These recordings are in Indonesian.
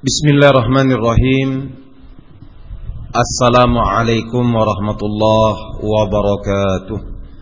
Bismillahirrahmanirrahim. Assalamualaikum warahmatullahi wabarakatuh.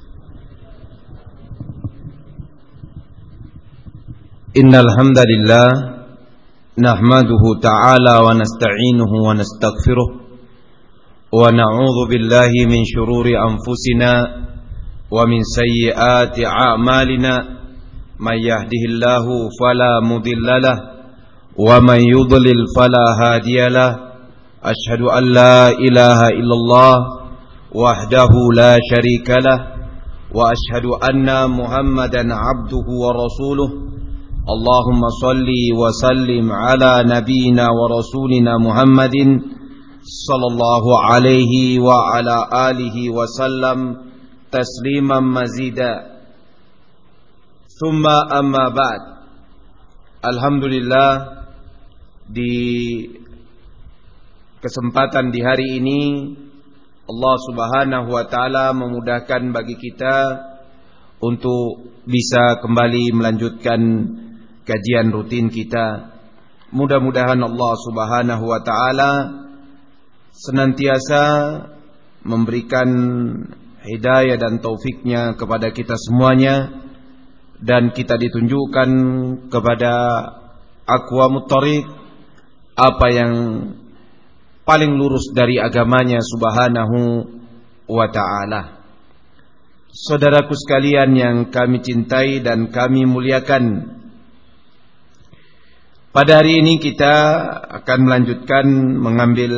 Innal hamdalillah nahmaduhu ta'ala wa nasta'inuhu wa nastaghfiruh wa na'udzu billahi min shururi anfusina wa min sayyiati a'malina. May yahdihillahu fala mudilla lahu wa man yudlil fala hadiyalah. Asyhadu an la ilaha illallah wahdahu la syarikalah wa asyhadu anna Muhammadan abduhu wa rasuluh. Allahumma salli wa sallim ala nabiyyina wa rasulina Muhammadin sallallahu alaihi wa ala alihi wa sallam tasliman mazida. Thumma amma ba'd. Alhamdulillah, di kesempatan di hari ini Allah Subhanahu wa taala memudahkan bagi kita untuk bisa kembali melanjutkan kajian rutin kita. Mudah-mudahan Allah Subhanahu wa taala senantiasa memberikan hidayah dan taufiknya kepada kita semuanya, dan kita ditunjukkan kepada aqwamut thariq, apa yang paling lurus dari agamanya Subhanahu wa ta'ala. Saudaraku sekalian yang kami cintai dan kami muliakan, pada hari ini kita akan melanjutkan mengambil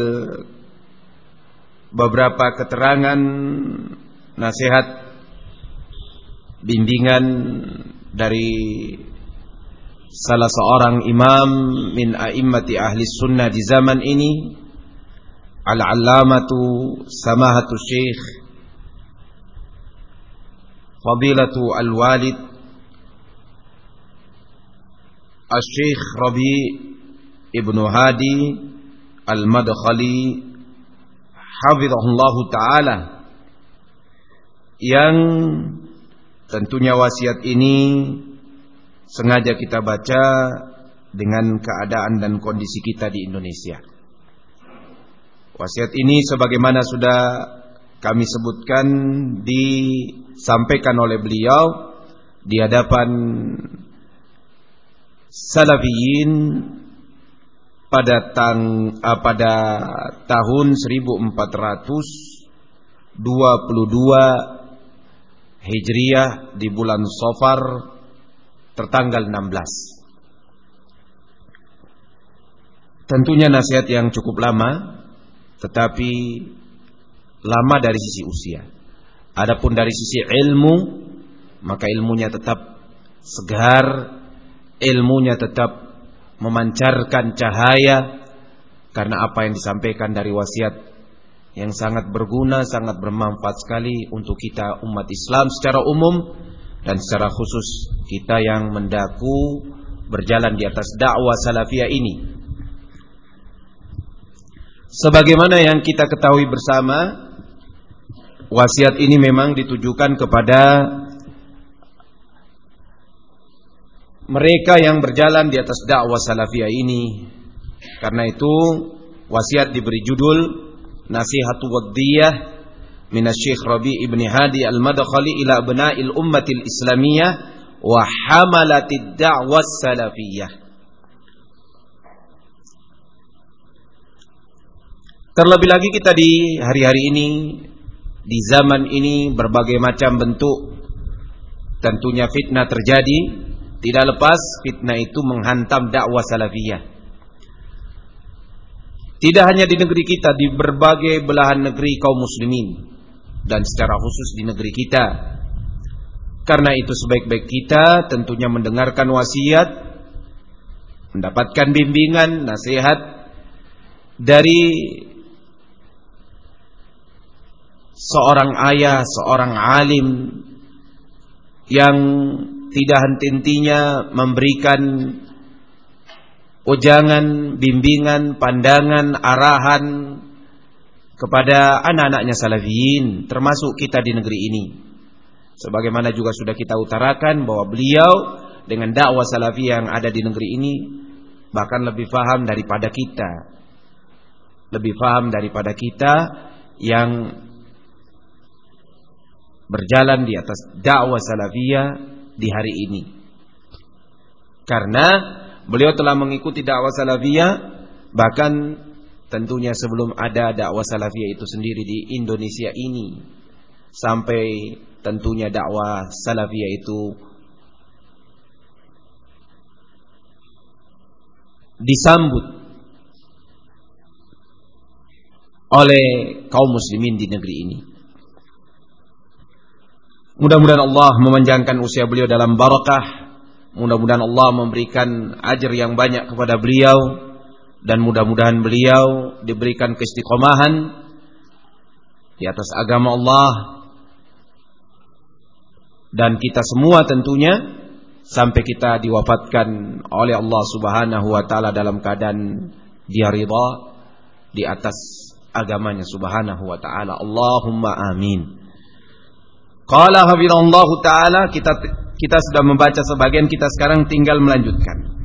beberapa keterangan, nasihat, bimbingan dari salah seorang imam min a'immati ahli sunnah di zaman ini, al-allamatu samahatu syekh fadilatu al-walid al-syekh Rabi ibnu Hadi al-Madkhali hafizahullahu ta'ala, yang tentunya wasiat ini sengaja kita baca dengan keadaan dan kondisi kita di Indonesia. Wasiat ini sebagaimana sudah kami sebutkan disampaikan oleh beliau di hadapan Salafiyin pada tahun 1422 Hijriah di bulan Safar tertanggal 16. Tentunya nasihat yang cukup lama, tetapi lama dari sisi usia. Adapun dari sisi ilmu, maka ilmunya tetap segar, ilmunya tetap memancarkan cahaya, karena apa yang disampaikan dari wasiat yang sangat berguna, sangat bermanfaat sekali untuk kita umat Islam secara umum, dan secara khusus kita yang mendaku berjalan di atas dakwah salafiyah ini. Sebagaimana yang kita ketahui bersama, wasiat ini memang ditujukan kepada mereka yang berjalan di atas dakwah salafiyah ini. Karena itu wasiat diberi judul Nasihatu Waddiyah min Syekh Rabi ibn Hadi al-Madkhali ila abna'il ummatil islamiyah wa hamalatid da'wah salafiyah. Terlebih lagi kita di hari-hari ini, di zaman ini, berbagai macam bentuk tentunya fitnah terjadi. Tidak lepas fitnah itu menghantam dakwah salafiyah. Tidak hanya di negeri kita, di berbagai belahan negeri kaum muslimin, dan secara khusus di negeri kita. Karena itu sebaik-baik kita tentunya mendengarkan wasiat, mendapatkan bimbingan, nasihat dari seorang ayah, seorang alim yang tidak henti-hentinya memberikan ujangan, bimbingan, pandangan, arahan kepada anak-anaknya salafiyin, termasuk kita di negeri ini. Sebagaimana juga sudah kita utarakan bahwa beliau dengan dakwah salafiyah yang ada di negeri ini bahkan lebih paham daripada kita. Lebih paham daripada kita yang berjalan di atas dakwah salafiyah di hari ini. Karena beliau telah mengikuti dakwah salafiyah, bahkan tentunya sebelum ada dakwah salafiyah itu sendiri di Indonesia ini, sampai tentunya dakwah salafiyah itu disambut oleh kaum muslimin di negeri ini. Mudah-mudahan Allah memanjangkan usia beliau dalam barakah. Mudah-mudahan Allah memberikan ajar yang banyak kepada beliau, dan mudah-mudahan beliau diberikan keistiqomahan di atas agama Allah, dan kita semua tentunya sampai kita diwafatkan oleh Allah Subhanahu wa taala dalam keadaan dia ridha di atas agamanya Subhanahu wa taala. Allahumma amin. Qala hafizallahu taala, kita sudah membaca sebagian, kita sekarang tinggal melanjutkan.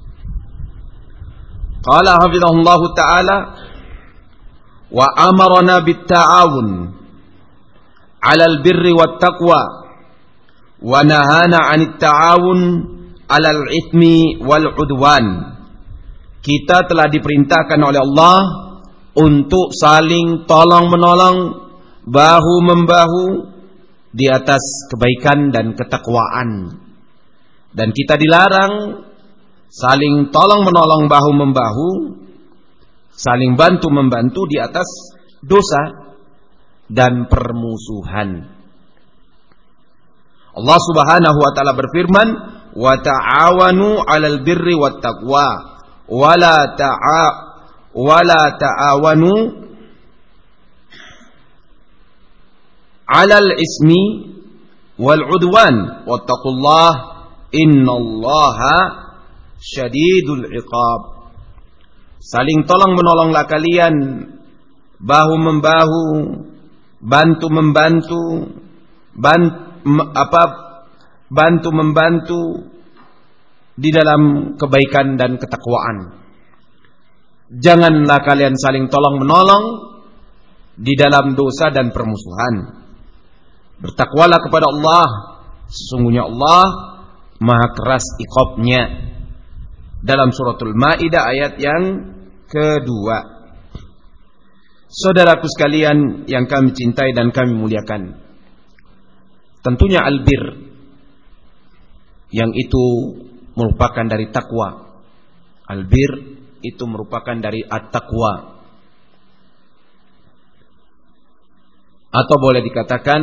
Qala hafizallahu taala wa amarna bit ta'awun 'alal birri wat taqwa wa nahana 'anit ta'awun 'alal itsmi wal 'udwan. Kita telah diperintahkan oleh Allah untuk saling tolong-menolong, bahu-membahu di atas kebaikan dan ketakwaan. Dan kita dilarang saling tolong-menolong, bahu-membahu, saling bantu-membantu di atas dosa dan permusuhan. Allah Subhanahu wa taala berfirman, "Wa ta'awanu 'alal birri wat taqwa wa la ta'awanu 'alal ismi wal 'udwan wattaqullaha innallaha syadidul 'iqab." Saling tolong menolonglah kalian, bahu membahu, bantu membantu, bantu membantu di dalam kebaikan dan ketakwaan. Janganlah kalian saling tolong menolong di dalam dosa dan permusuhan. Bertakwalah kepada Allah, sesungguhnya Allah maha keras iqabnya. Dalam suratul Maidah ayat yang kedua. Saudaraku sekalian yang kami cintai dan kami muliakan, tentunya albir yang itu merupakan dari takwa. Albir itu merupakan dari at-taqwa, atau boleh dikatakan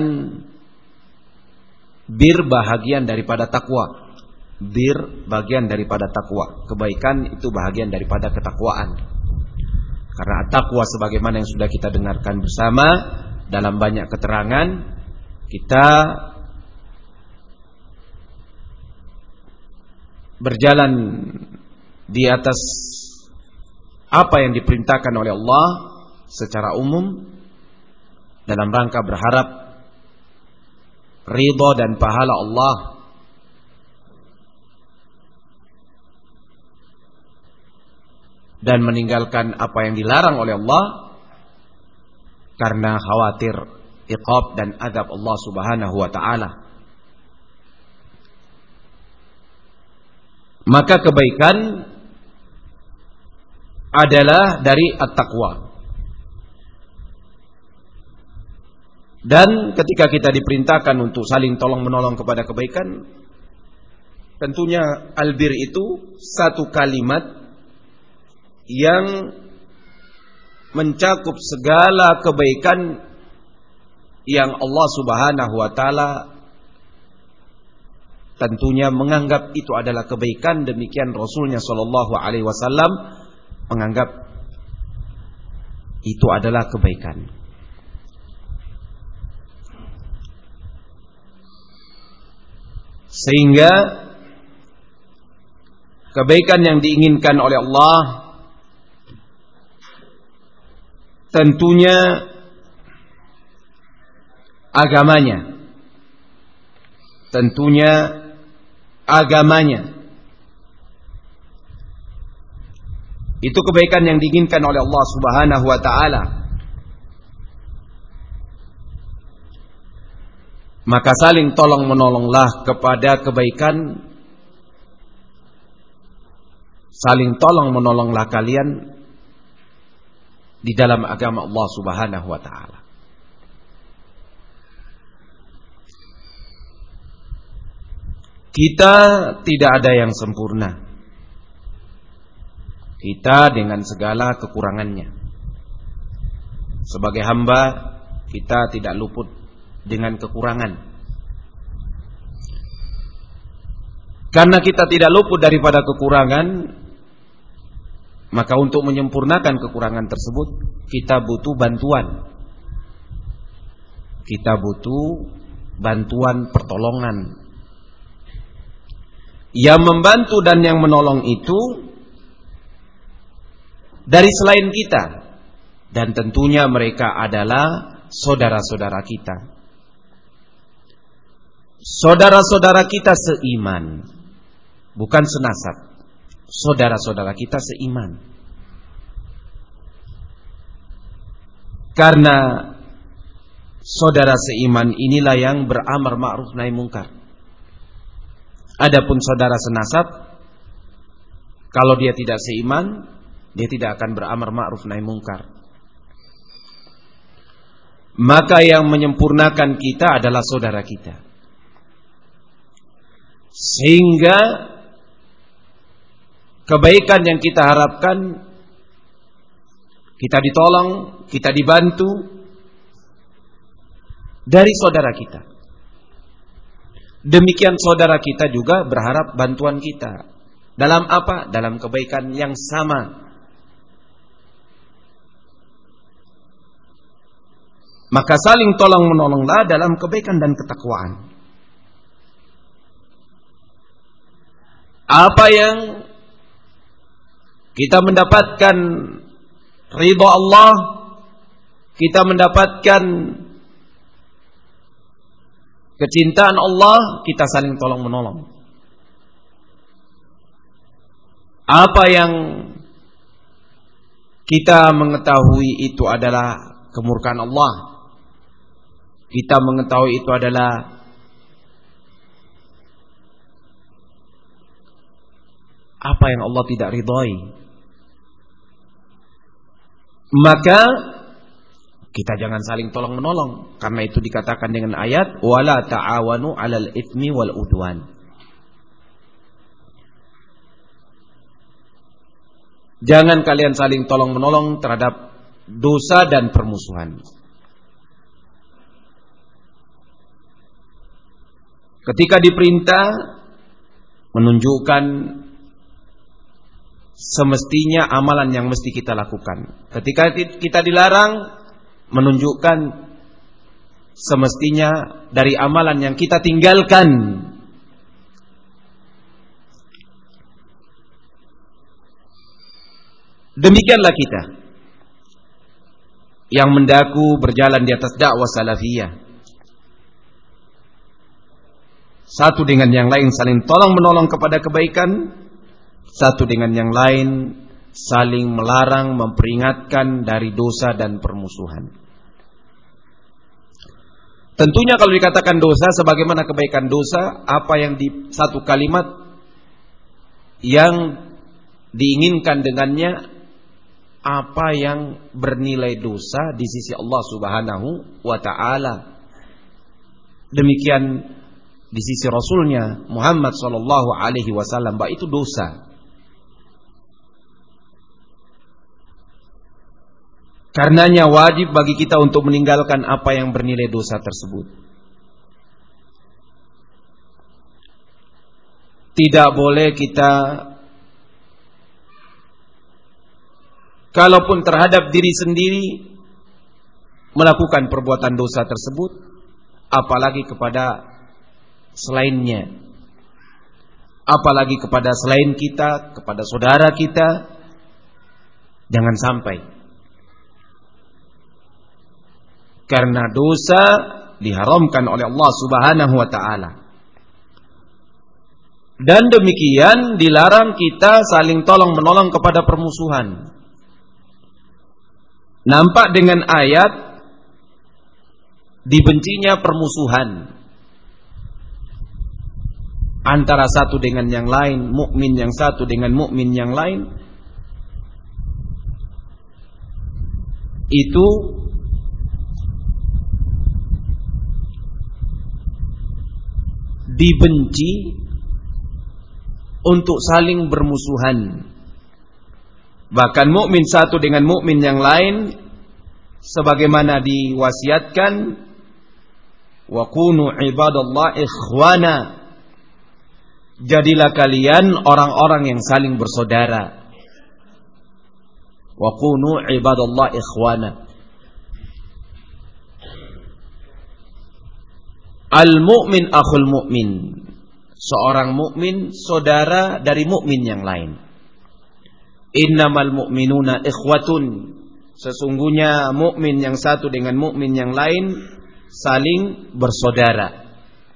bir bahagian daripada takwa. Bir bagian daripada takwa. Kebaikan itu bahagian daripada ketakwaan. Karena at-taqwa sebagaimana yang sudah kita dengarkan bersama dalam banyak keterangan, kita berjalan di atas apa yang diperintahkan oleh Allah secara umum dalam rangka berharap ridha dan pahala Allah, dan meninggalkan apa yang dilarang oleh Allah karena khawatir iqab dan azab Allah Subhanahu wa taala. Maka kebaikan adalah dari at-taqwa. Dan ketika kita diperintahkan untuk saling tolong menolong kepada kebaikan, tentunya albir itu satu kalimat yang mencakup segala kebaikan yang Allah Subhanahu wa taala tentunya menganggap itu adalah kebaikan. Demikian Rasulnya sallallahu alaihi wasallam menganggap itu adalah kebaikan. Sehingga kebaikan yang diinginkan oleh Allah tentunya agamanya. Tentunya agamanya. Itu kebaikan yang diinginkan oleh Allah Subhanahu wa taala. Maka saling tolong menolonglah kepada kebaikan. Saling tolong menolonglah kalian di dalam agama Allah Subhanahu wa taala. Kita tidak ada yang sempurna. Kita dengan segala kekurangannya. Sebagai hamba, kita tidak luput dengan kekurangan. Karena kita tidak luput daripada kekurangan, maka untuk menyempurnakan kekurangan tersebut, kita butuh bantuan. Kita butuh bantuan pertolongan. Yang membantu dan yang menolong itu dari selain kita, dan tentunya mereka adalah saudara-saudara kita. Saudara-saudara kita seiman, bukan senasab. Saudara-saudara kita seiman. Karena saudara seiman inilah yang beramar ma'ruf nahi mungkar. Adapun saudara senasab, kalau dia tidak seiman, dia tidak akan beramar ma'ruf nahi mungkar. Maka yang menyempurnakan kita adalah saudara kita. Sehingga kebaikan yang kita harapkan, kita ditolong, kita dibantu dari saudara kita. Demikian saudara kita juga berharap bantuan kita. Dalam apa? Dalam kebaikan yang sama. Maka saling tolong menolonglah dalam kebaikan dan ketakwaan. Apa yang kita mendapatkan ridha Allah, kita mendapatkan kecintaan Allah, kita saling tolong menolong. Apa yang kita mengetahui itu adalah kemurkaan Allah, kita mengetahui itu adalah apa yang Allah tidak ridhai, maka kita jangan saling tolong menolong. Karena itu dikatakan dengan ayat wala ta'awanu 'alal itsmi wal udwan. Jangan kalian saling tolong menolong terhadap dosa dan permusuhan. Ketika diperintah, menunjukkan semestinya amalan yang mesti kita lakukan. Ketika kita dilarang, menunjukkan semestinya dari amalan yang kita tinggalkan. Demikianlah kita yang mendaku berjalan di atas dakwah salafiyah. Satu dengan yang lain saling tolong menolong kepada kebaikan, satu dengan yang lain saling melarang, memperingatkan dari dosa dan permusuhan. Tentunya kalau dikatakan dosa, sebagaimana kebaikan dosa, apa yang di satu kalimat yang diinginkan dengannya, apa yang bernilai dosa di sisi Allah Subhanahu wa ta'ala. Demikian di sisi Rasulnya Muhammad sallallahu alaihi wasallam, bahwa itu dosa. Karenanya wajib bagi kita untuk meninggalkan apa yang bernilai dosa tersebut. Tidak boleh kita, kalaupun terhadap diri sendiri, melakukan perbuatan dosa tersebut, apalagi kepada selainnya, apalagi kepada selain kita, kepada saudara kita. Jangan sampai, karena dosa diharamkan oleh Allah Subhanahu wa ta'ala. Dan demikian dilarang kita saling tolong-menolong kepada permusuhan. Nampak dengan ayat dibencinya permusuhan antara satu dengan yang lain, mukmin yang satu dengan mukmin yang lain. Itu dibenci untuk saling bermusuhan. Bahkan mukmin satu dengan mukmin yang lain, sebagaimana diwasiatkan, wa kunu ibadallah ikhwana, jadilah kalian orang-orang yang saling bersaudara. Wa kunu ibadallah ikhwana. Al-mu'min akhul mu'min. Seorang mukmin saudara dari mukmin yang lain. Innamal mu'minuna ikhwatun. Sesungguhnya mukmin yang satu dengan mukmin yang lain saling bersaudara.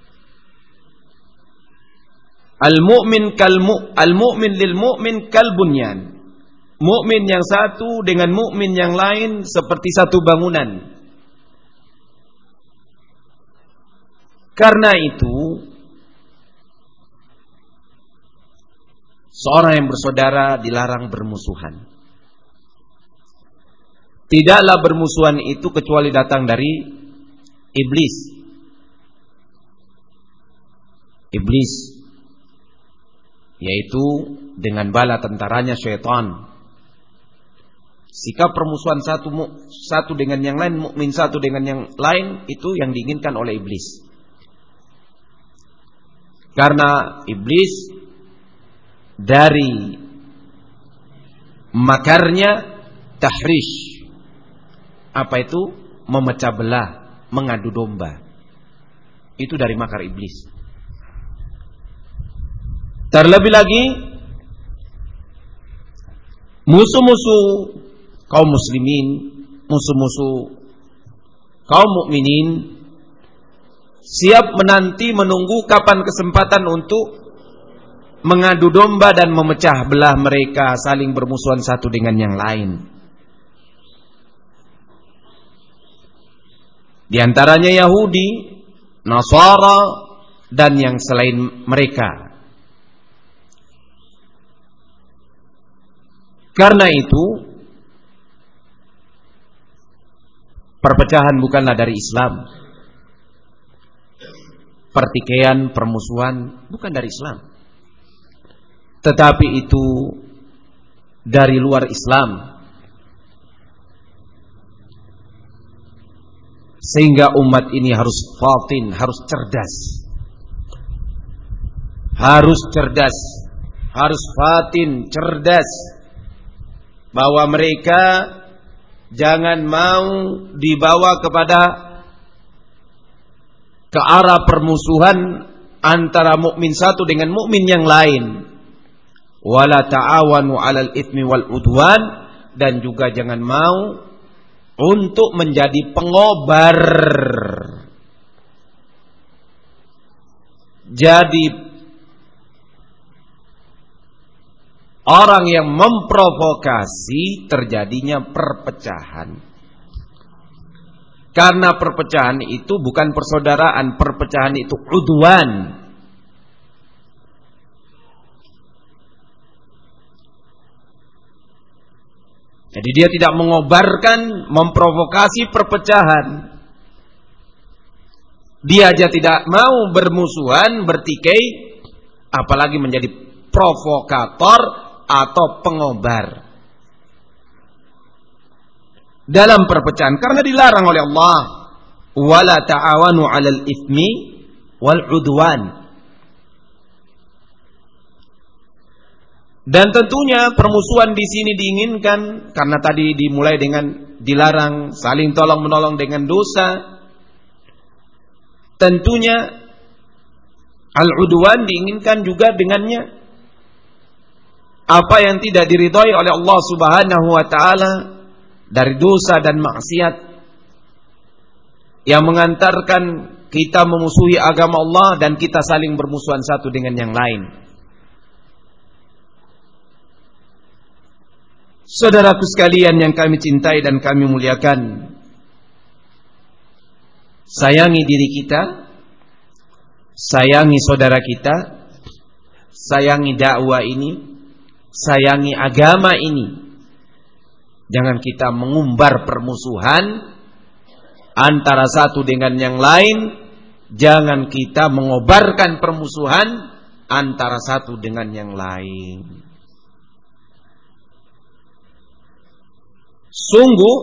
Al-mu'min lil mu'min kal bunyan. Mukmin yang satu dengan mukmin yang lain seperti satu bangunan. Karena itu seorang yang bersaudara dilarang bermusuhan. Tidaklah bermusuhan itu kecuali datang dari iblis. Iblis, yaitu dengan bala tentaranya syaitan. Sikap permusuhan satu dengan yang lain, mukmin satu dengan yang lain, itu yang diinginkan oleh iblis. Karena iblis dari makarnya tahrish. Apa itu? Memecah belah, mengadu domba. Itu dari makar iblis. Terlebih lagi, musuh-musuh kaum muslimin, musuh-musuh kaum mukminin siap menanti menunggu kapan kesempatan untuk mengadu domba dan memecah belah mereka, saling bermusuhan satu dengan yang lain. Di antaranya Yahudi, Nasara, dan yang selain mereka. Karena itu, perpecahan bukanlah dari Islam. Pertikaian, permusuhan bukan dari Islam. Tetapi itu dari luar Islam. Sehingga umat ini harus fatin, harus cerdas. Harus cerdas, harus fatin, cerdas. Bahwa mereka jangan mau dibawa kepada ke arah permusuhan antara mukmin satu dengan mukmin yang lain. Wala ta'awanu 'alal itsmi wal udwan, dan juga jangan mau untuk menjadi pengobar. Jadi orang yang memprovokasi terjadinya perpecahan. Karena perpecahan itu bukan persaudaraan, perpecahan itu udwan. Jadi dia tidak mengobarkan, memprovokasi perpecahan. Dia aja tidak mau bermusuhan, bertikai, apalagi menjadi provokator atau pengobar dalam perpecahan, karena dilarang oleh Allah, wala ta'awanu 'alal itsmi wal 'udwan. Dan tentunya permusuhan di sini diinginkan karena tadi dimulai dengan dilarang saling tolong-menolong dengan dosa. Tentunya al-'udwan diinginkan juga dengannya apa yang tidak diridhai oleh Allah Subhanahu wa taala dari dosa dan maksiat yang mengantarkan kita memusuhi agama Allah dan kita saling bermusuhan satu dengan yang lain. Saudaraku sekalian yang kami cintai dan kami muliakan, sayangi diri kita, sayangi saudara kita, sayangi dakwah ini, sayangi agama ini. Jangan kita mengumbar permusuhan antara satu dengan yang lain. Jangan kita mengobarkan permusuhan antara satu dengan yang lain. Sungguh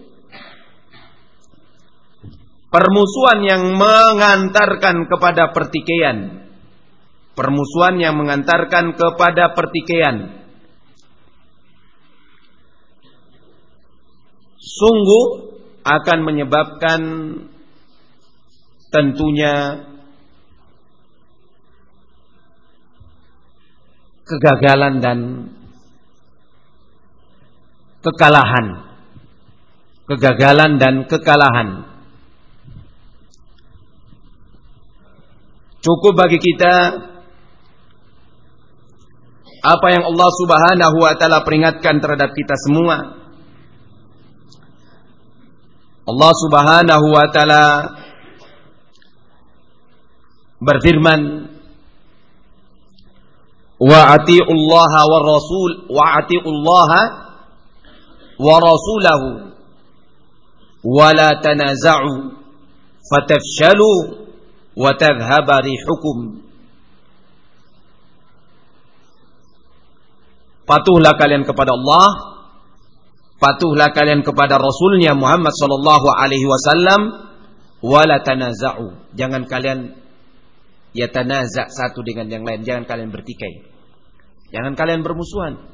permusuhan yang mengantarkan kepada pertikaian, permusuhan yang mengantarkan kepada pertikaian, sungguh akan menyebabkan tentunya kegagalan dan kekalahan. Kegagalan dan kekalahan. Cukup bagi kita apa yang Allah Subhanahu wa taala peringatkan terhadap kita semua. Allah Subhanahu wa taala berfirman, wa atiullaha wa rasul wa atiullaha wa rasulahu wa la tanaza'u fatafshalu wa tadhhaba rihukum. Patuhlah kalian kepada Allah, patuhlah kalian kepada Rasulnya Muhammad sallallahu alaihi wasallam, wa la tanaza'u. Jangan kalian yatanaza' satu dengan yang lain, jangan kalian bertikai. Jangan kalian bermusuhan.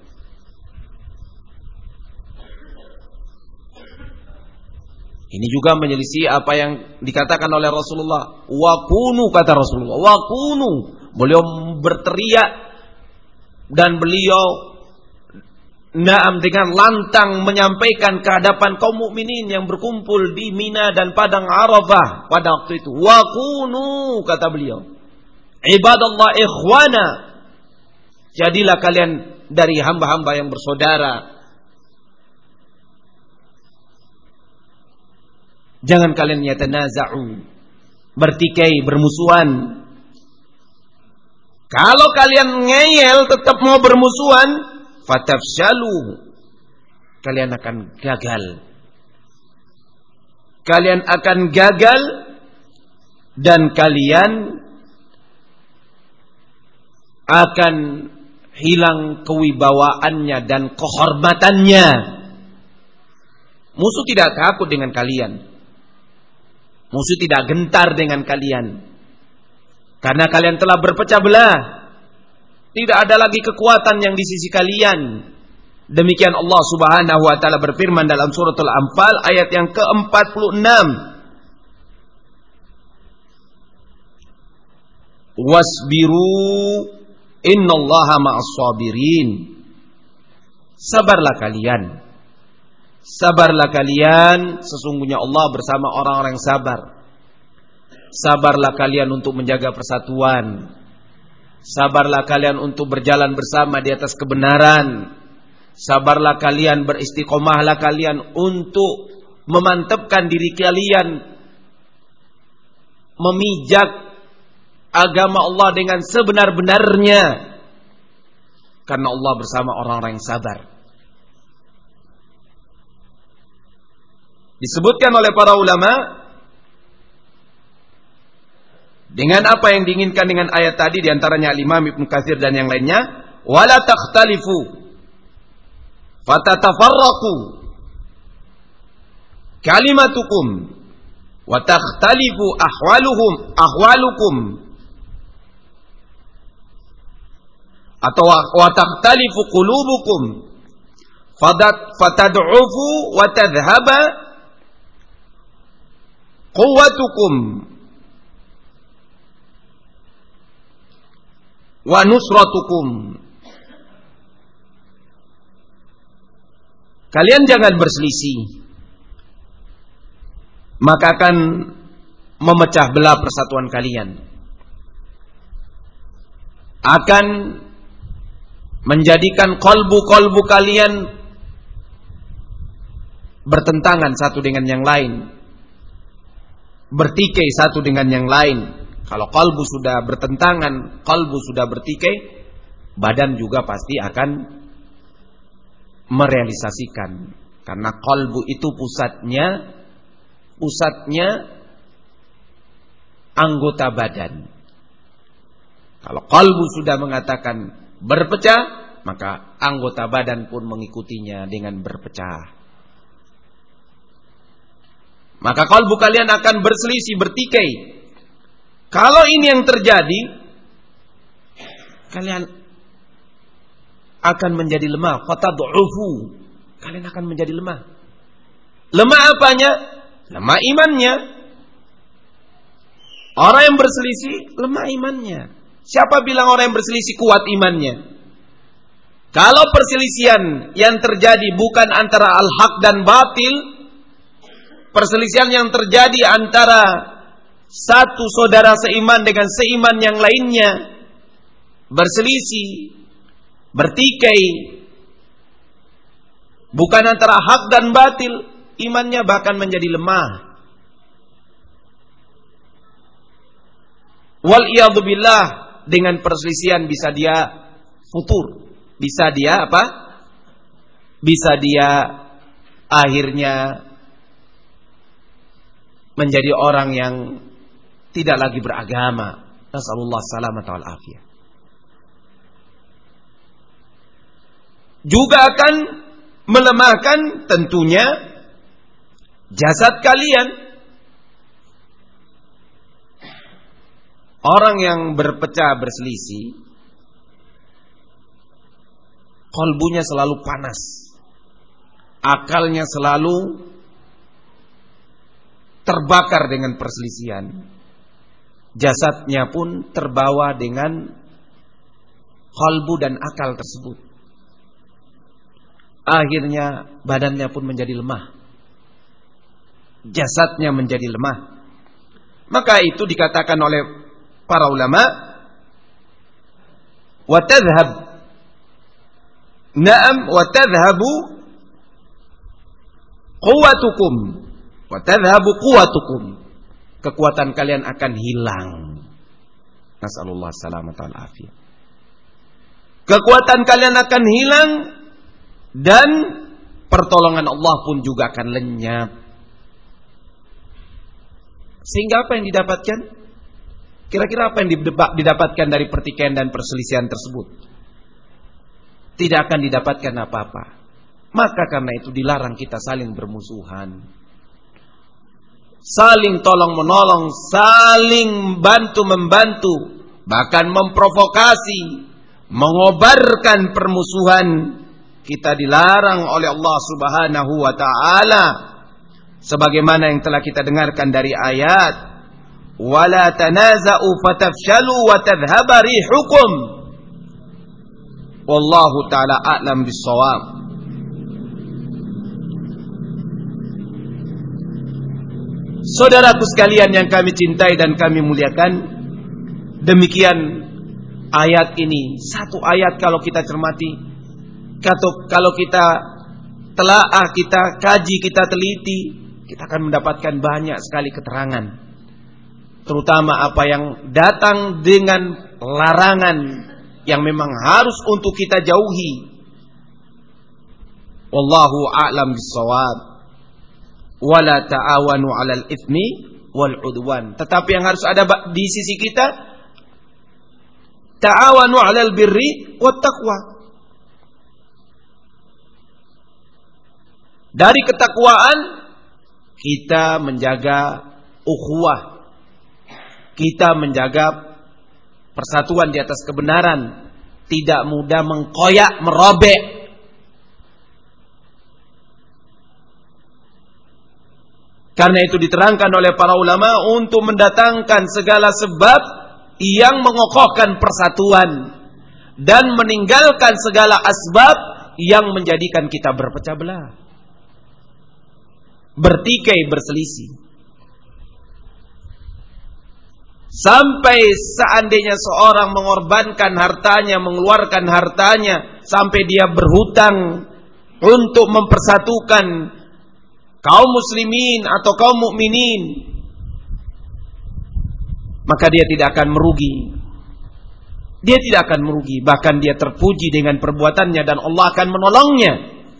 Ini juga menyelisih apa yang dikatakan oleh Rasulullah. Wa kunu, kata Rasulullah, wa kunu. Beliau berteriak dan beliau na'am dengan lantang menyampaikan ke hadapan kaum mukminin yang berkumpul di Mina dan padang Arafah pada waktu itu. Wa kunu, kata beliau, ibadallah ikhwana. Jadilah kalian dari hamba-hamba yang bersaudara. Jangan kalian yatanaza'u, bertikai, bermusuhan. Kalau kalian ngeyel tetap mau bermusuhan, fatafshalu, kalian akan gagal. Kalian akan gagal dan kalian akan hilang kewibawaannya dan kehormatannya. Musuh tidak takut dengan kalian. Musuh tidak gentar dengan kalian. Karena kalian telah berpecah belah. Tidak ada lagi kekuatan yang di sisi kalian. Demikian Allah Subhanahu wa taala berfirman dalam suratul Anfal ayat yang ke-46. Wasbiru innallaha ma'as sabirin. Sabarlah kalian. Sabarlah kalian, sesungguhnya Allah bersama orang-orang yang sabar. Sabarlah kalian untuk menjaga persatuan. Sabarlah kalian untuk berjalan bersama di atas kebenaran. Sabarlah kalian, beristiqomahlah kalian untuk memantapkan diri kalian, memijak agama Allah dengan sebenar-benarnya. Karena Allah bersama orang-orang yang sabar. Disebutkan oleh para ulama dengan apa yang diinginkan dengan ayat tadi, diantaranya Imam Ibnu Katsir dan yang lainnya, wala takhtalifu fatatafarraqu kalimatukum wa takhtalifu ahwalukum atau wa takhtalifu qulubukum fatad'ufu wa tadhhaba quwwatukum wa nusratukum. Kalian jangan berselisih, maka akan memecah belah persatuan kalian, akan menjadikan kolbu-kolbu kalian bertentangan satu dengan yang lain, bertikai satu dengan yang lain. Kalau kalbu sudah bertentangan, kalbu sudah bertikai, badan juga pasti akan merealisasikan. Karena kalbu itu pusatnya anggota badan. Kalau kalbu sudah mengatakan berpecah, maka anggota badan pun mengikutinya dengan berpecah. Maka kalbu kalian akan berselisih, bertikai. Kalau ini yang terjadi, kalian akan menjadi lemah. Fatad'ufu. Kalian akan menjadi lemah. Lemah apanya? Lemah imannya. Orang yang berselisih lemah imannya. Siapa bilang orang yang berselisih kuat imannya? Kalau perselisihan yang terjadi bukan antara al-haq dan batil, perselisihan yang terjadi antara satu saudara seiman dengan seiman yang lainnya, berselisih, bertikai, bukan antara hak dan batil, imannya bahkan menjadi lemah. Wal iyadu billah, dengan perselisihan bisa dia futur, bisa dia apa? Bisa dia akhirnya menjadi orang yang tidak lagi beragama. Nasallallahu salamata wal afiyah. Juga akan melemahkan tentunya jasad kalian. Orang yang berpecah berselisih, kalbunya selalu panas, akalnya selalu terbakar dengan perselisihan, jasadnya pun terbawa dengan kalbu dan akal tersebut. Akhirnya badannya pun menjadi lemah, jasadnya menjadi lemah. Maka itu dikatakan oleh para ulama, wa tadhhab, na'am, wa tadhhabu quwwatukum, wa tadhhabu quwwatukum, kekuatan kalian akan hilang. Nasallallahu salamata wal afiyah. Kekuatan kalian akan hilang dan pertolongan Allah pun juga akan lenyap. Sehingga apa yang didapatkan? Kira-kira apa yang didapatkan dari pertikaian dan perselisihan tersebut? Tidak akan didapatkan apa-apa. Maka karena itu dilarang kita saling bermusuhan, saling tolong-menolong, saling bantu-membantu, bahkan memprovokasi, mengobarkan permusuhan. Kita dilarang oleh Allah Subhanahu wa ta'ala, sebagaimana yang telah kita dengarkan dari ayat, wala tanaza'u fatafshalu wa tadhhaba rihukum, wallahu ta'ala a'lam bis-shawab. Saudaraku sekalian yang kami cintai dan kami muliakan, demikian ayat ini. Satu ayat kalau kita cermati, kalau kita telaah, kita kaji, kita teliti, kita akan mendapatkan banyak sekali keterangan. Terutama apa yang datang dengan larangan yang memang harus untuk kita jauhi. Wallahu a'lam bis-shawab. Wala ta'awanu 'alal itsmi wal 'udwan. Tetapi yang harus ada di sisi kita, ta'awanu 'alal birri wat taqwa. Dari ketakwaan kita menjaga ukhuwah, kita menjaga persatuan di atas kebenaran, tidak mudah mengkoyak, merobek. Karena itu diterangkan oleh para ulama untuk mendatangkan segala sebab yang mengokohkan persatuan dan meninggalkan segala asbab yang menjadikan kita berpecah belah, bertikai, berselisih. Sampai seandainya seorang mengorbankan hartanya, mengeluarkan hartanya, sampai dia berhutang untuk mempersatukan kaum muslimin atau kaum mukminin, maka dia tidak akan merugi. Dia tidak akan merugi, bahkan dia terpuji dengan perbuatannya dan Allah akan menolongnya.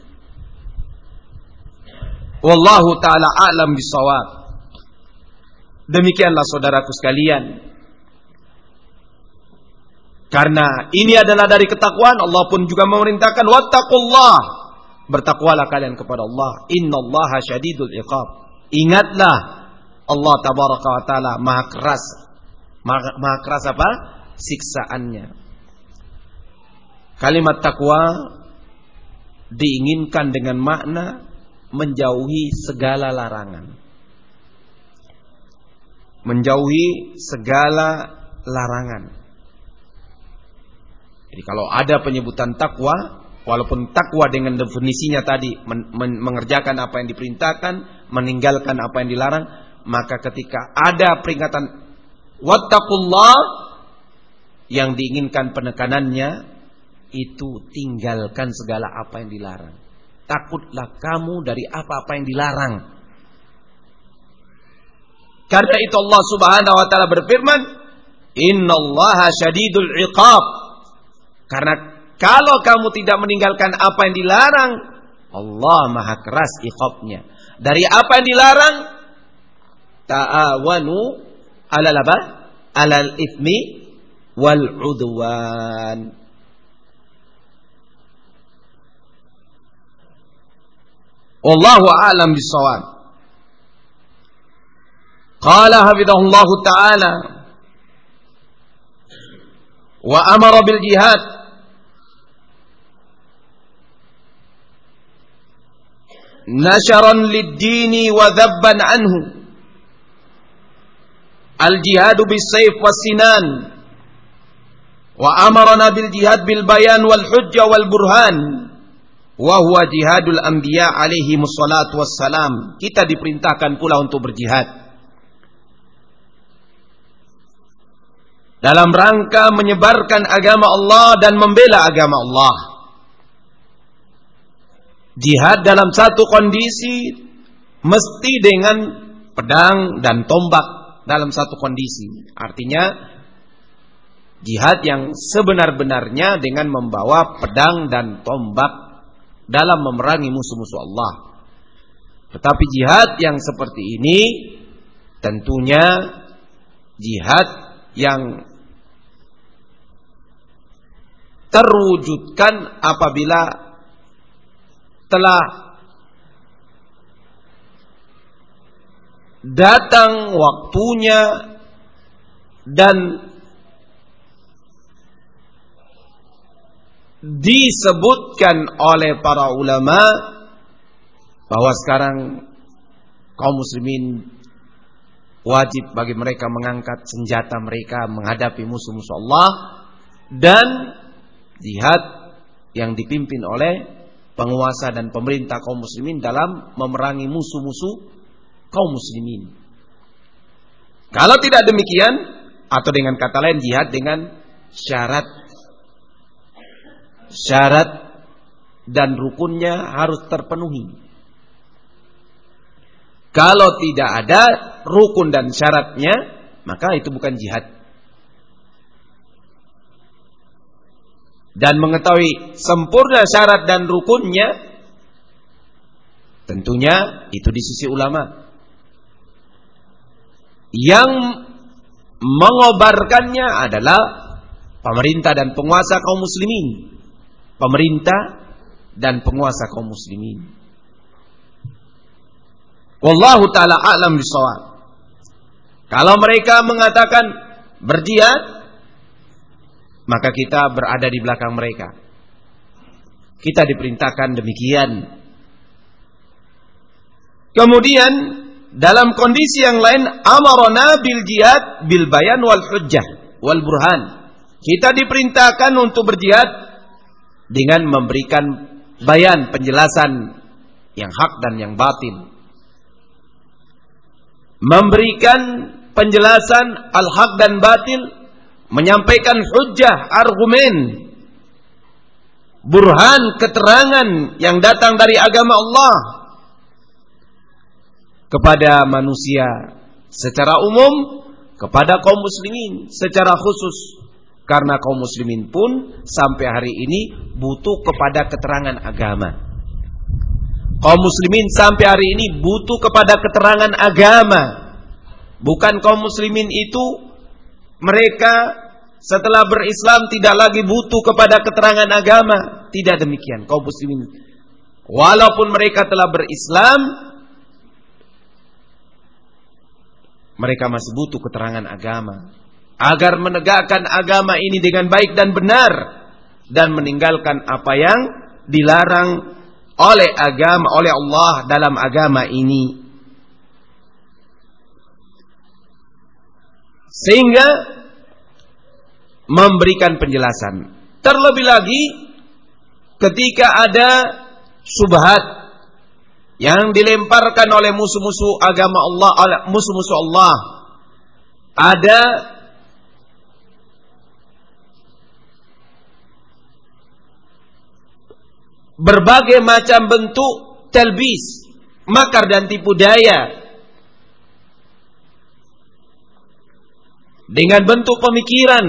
Wallahu ta'ala a'lam bishawab. Demikianlah saudaraku sekalian. Karena ini adalah dari ketakwaan, Allah pun juga memerintahkan wattaqullah. Bertakwalah kalian kepada Allah. Innallaha syadidul iqab. Ingatlah, Allah tabaraka wa taala maha keras. Maha keras apa? Siksaannya. Kalimat takwa diinginkan dengan makna menjauhi segala larangan. Menjauhi segala larangan. Jadi kalau ada penyebutan takwa, walaupun takwa dengan definisinya tadi mengerjakan apa yang diperintahkan, meninggalkan apa yang dilarang, maka ketika ada peringatan wattaqullah, yang diinginkan penekanannya itu tinggalkan segala apa yang dilarang. Takutlah kamu dari apa-apa yang dilarang. Karena itu Allah Subhanahu wa taala berfirman, "Innallaha syadidul iqab." Karena kalau kamu tidak meninggalkan apa yang dilarang, Allah maha keras iqabnya. Dari apa yang dilarang? Ta'awanu 'alal apa? 'Alal itsmi wal 'udwan. Wallahu a'lam bissawab. Qala hafidhahullahu ta'ala wa amara bil jihad nasharan lid-dini wa dhabban anhu. Al-jihadu bis-sayf was-sinan wa amarna bil jihad bil bayan wal hujjah wal burhan wa huwa jihadul anbiya alaihi wassalatu wassalam. Kita diperintahkan pula untuk berjihad dalam rangka menyebarkan agama Allah dan membela agama Allah. Jihad dalam satu kondisi mesti dengan pedang dan tombak dalam satu kondisi. Artinya jihad yang sebenar-benarnya dengan membawa pedang dan tombak dalam memerangi musuh-musuh Allah. Tetapi jihad yang seperti ini tentunya jihad yang terwujudkan apabila telah datang waktunya dan disebutkan oleh para ulama bahwa sekarang kaum muslimin wajib bagi mereka mengangkat senjata mereka menghadapi musuh-musuh Allah, dan jihad yang dipimpin oleh penguasa dan pemerintah kaum muslimin dalam memerangi musuh-musuh kaum muslimin. Kalau tidak demikian, atau dengan kata lain jihad dengan syarat dan rukunnya harus terpenuhi. Kalau tidak ada rukun dan syaratnya, maka itu bukan jihad. Dan mengetahui sempurna syarat dan rukunnya, tentunya itu di sisi ulama. Yang mengobarkannya adalah pemerintah dan penguasa kaum muslimin. Pemerintah dan penguasa kaum muslimin. Wallahu ta'ala a'lam bishawab. Kalau mereka mengatakan berjihad, maka kita berada di belakang mereka. Kita diperintahkan demikian. Kemudian dalam kondisi yang lain, amarona bil jihad bil bayan wal hujjah wal burhan. Kita diperintahkan untuk berjihad dengan memberikan bayan, penjelasan yang hak dan yang batil. Memberikan penjelasan al-haq dan batil, menyampaikan hujjah, argumen, burhan, keterangan yang datang dari agama Allah. kepada manusia secara umum, kepada kaum muslimin secara khusus. Karena kaum muslimin pun sampai hari ini butuh kepada keterangan agama. Kaum muslimin sampai hari ini butuh kepada keterangan agama. Bukan kaum muslimin itu mereka setelah berislam tidak lagi butuh kepada keterangan agama. Tidak demikian kaum muslimin. Walaupun mereka telah berislam, mereka masih butuh keterangan agama agar menegakkan agama ini dengan baik dan benar dan meninggalkan apa yang dilarang oleh Allah dalam agama ini. Sehingga memberikan penjelasan. Terlebih lagi ketika ada syubhat yang dilemparkan oleh musuh-musuh agama Allah, oleh musuh-musuh Allah, ada berbagai macam bentuk talbis, makar dan tipu daya, dengan bentuk pemikiran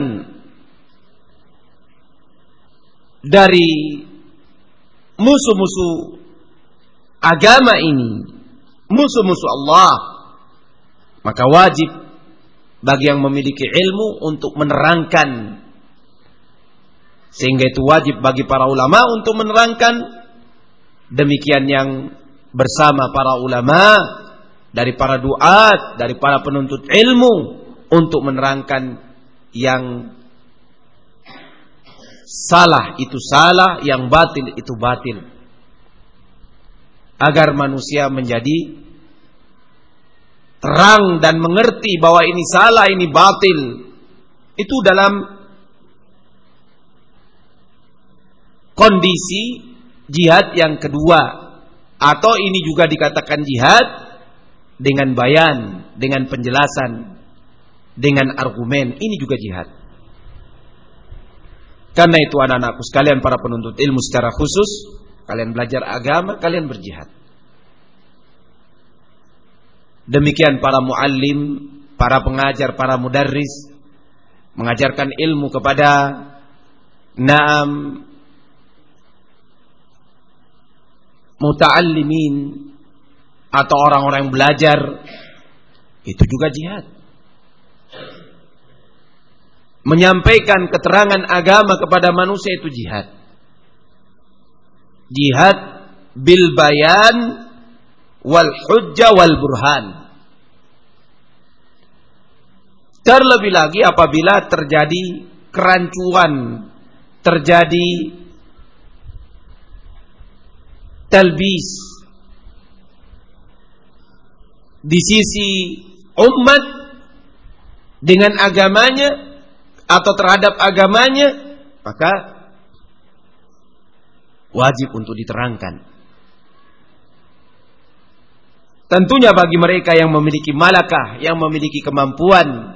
dari musuh-musuh agama ini, musuh-musuh Allah. Maka wajib bagi yang memiliki ilmu untuk menerangkan. Sehingga itu wajib bagi para ulama untuk menerangkan. Demikian yang bersama para ulama, dari para duat, dari para penuntut ilmu, untuk menerangkan yang salah itu salah, yang batil itu batil, agar manusia menjadi terang dan mengerti bahwa ini salah, ini batil. Itu dalam kondisi jihad yang kedua, atau ini juga dikatakan jihad dengan bayan, dengan penjelasan, dengan argumen. Ini juga jihad. Karena itu anak-anakku sekalian, para penuntut ilmu secara khusus, kalian belajar agama, kalian berjihad. Demikian para muallim, para pengajar, para mudarris, mengajarkan ilmu kepada muta'allimin atau orang-orang yang belajar, itu juga jihad. Menyampaikan keterangan agama kepada manusia itu jihad. Jihad bil bayan wal hujjah wal burhan. Terlebih lagi apabila terjadi kerancuan, terjadi talbis di sisi umat dengan agamanya atau terhadap agamanya, maka wajib untuk diterangkan. Tentunya bagi mereka yang memiliki malakah, yang memiliki kemampuan.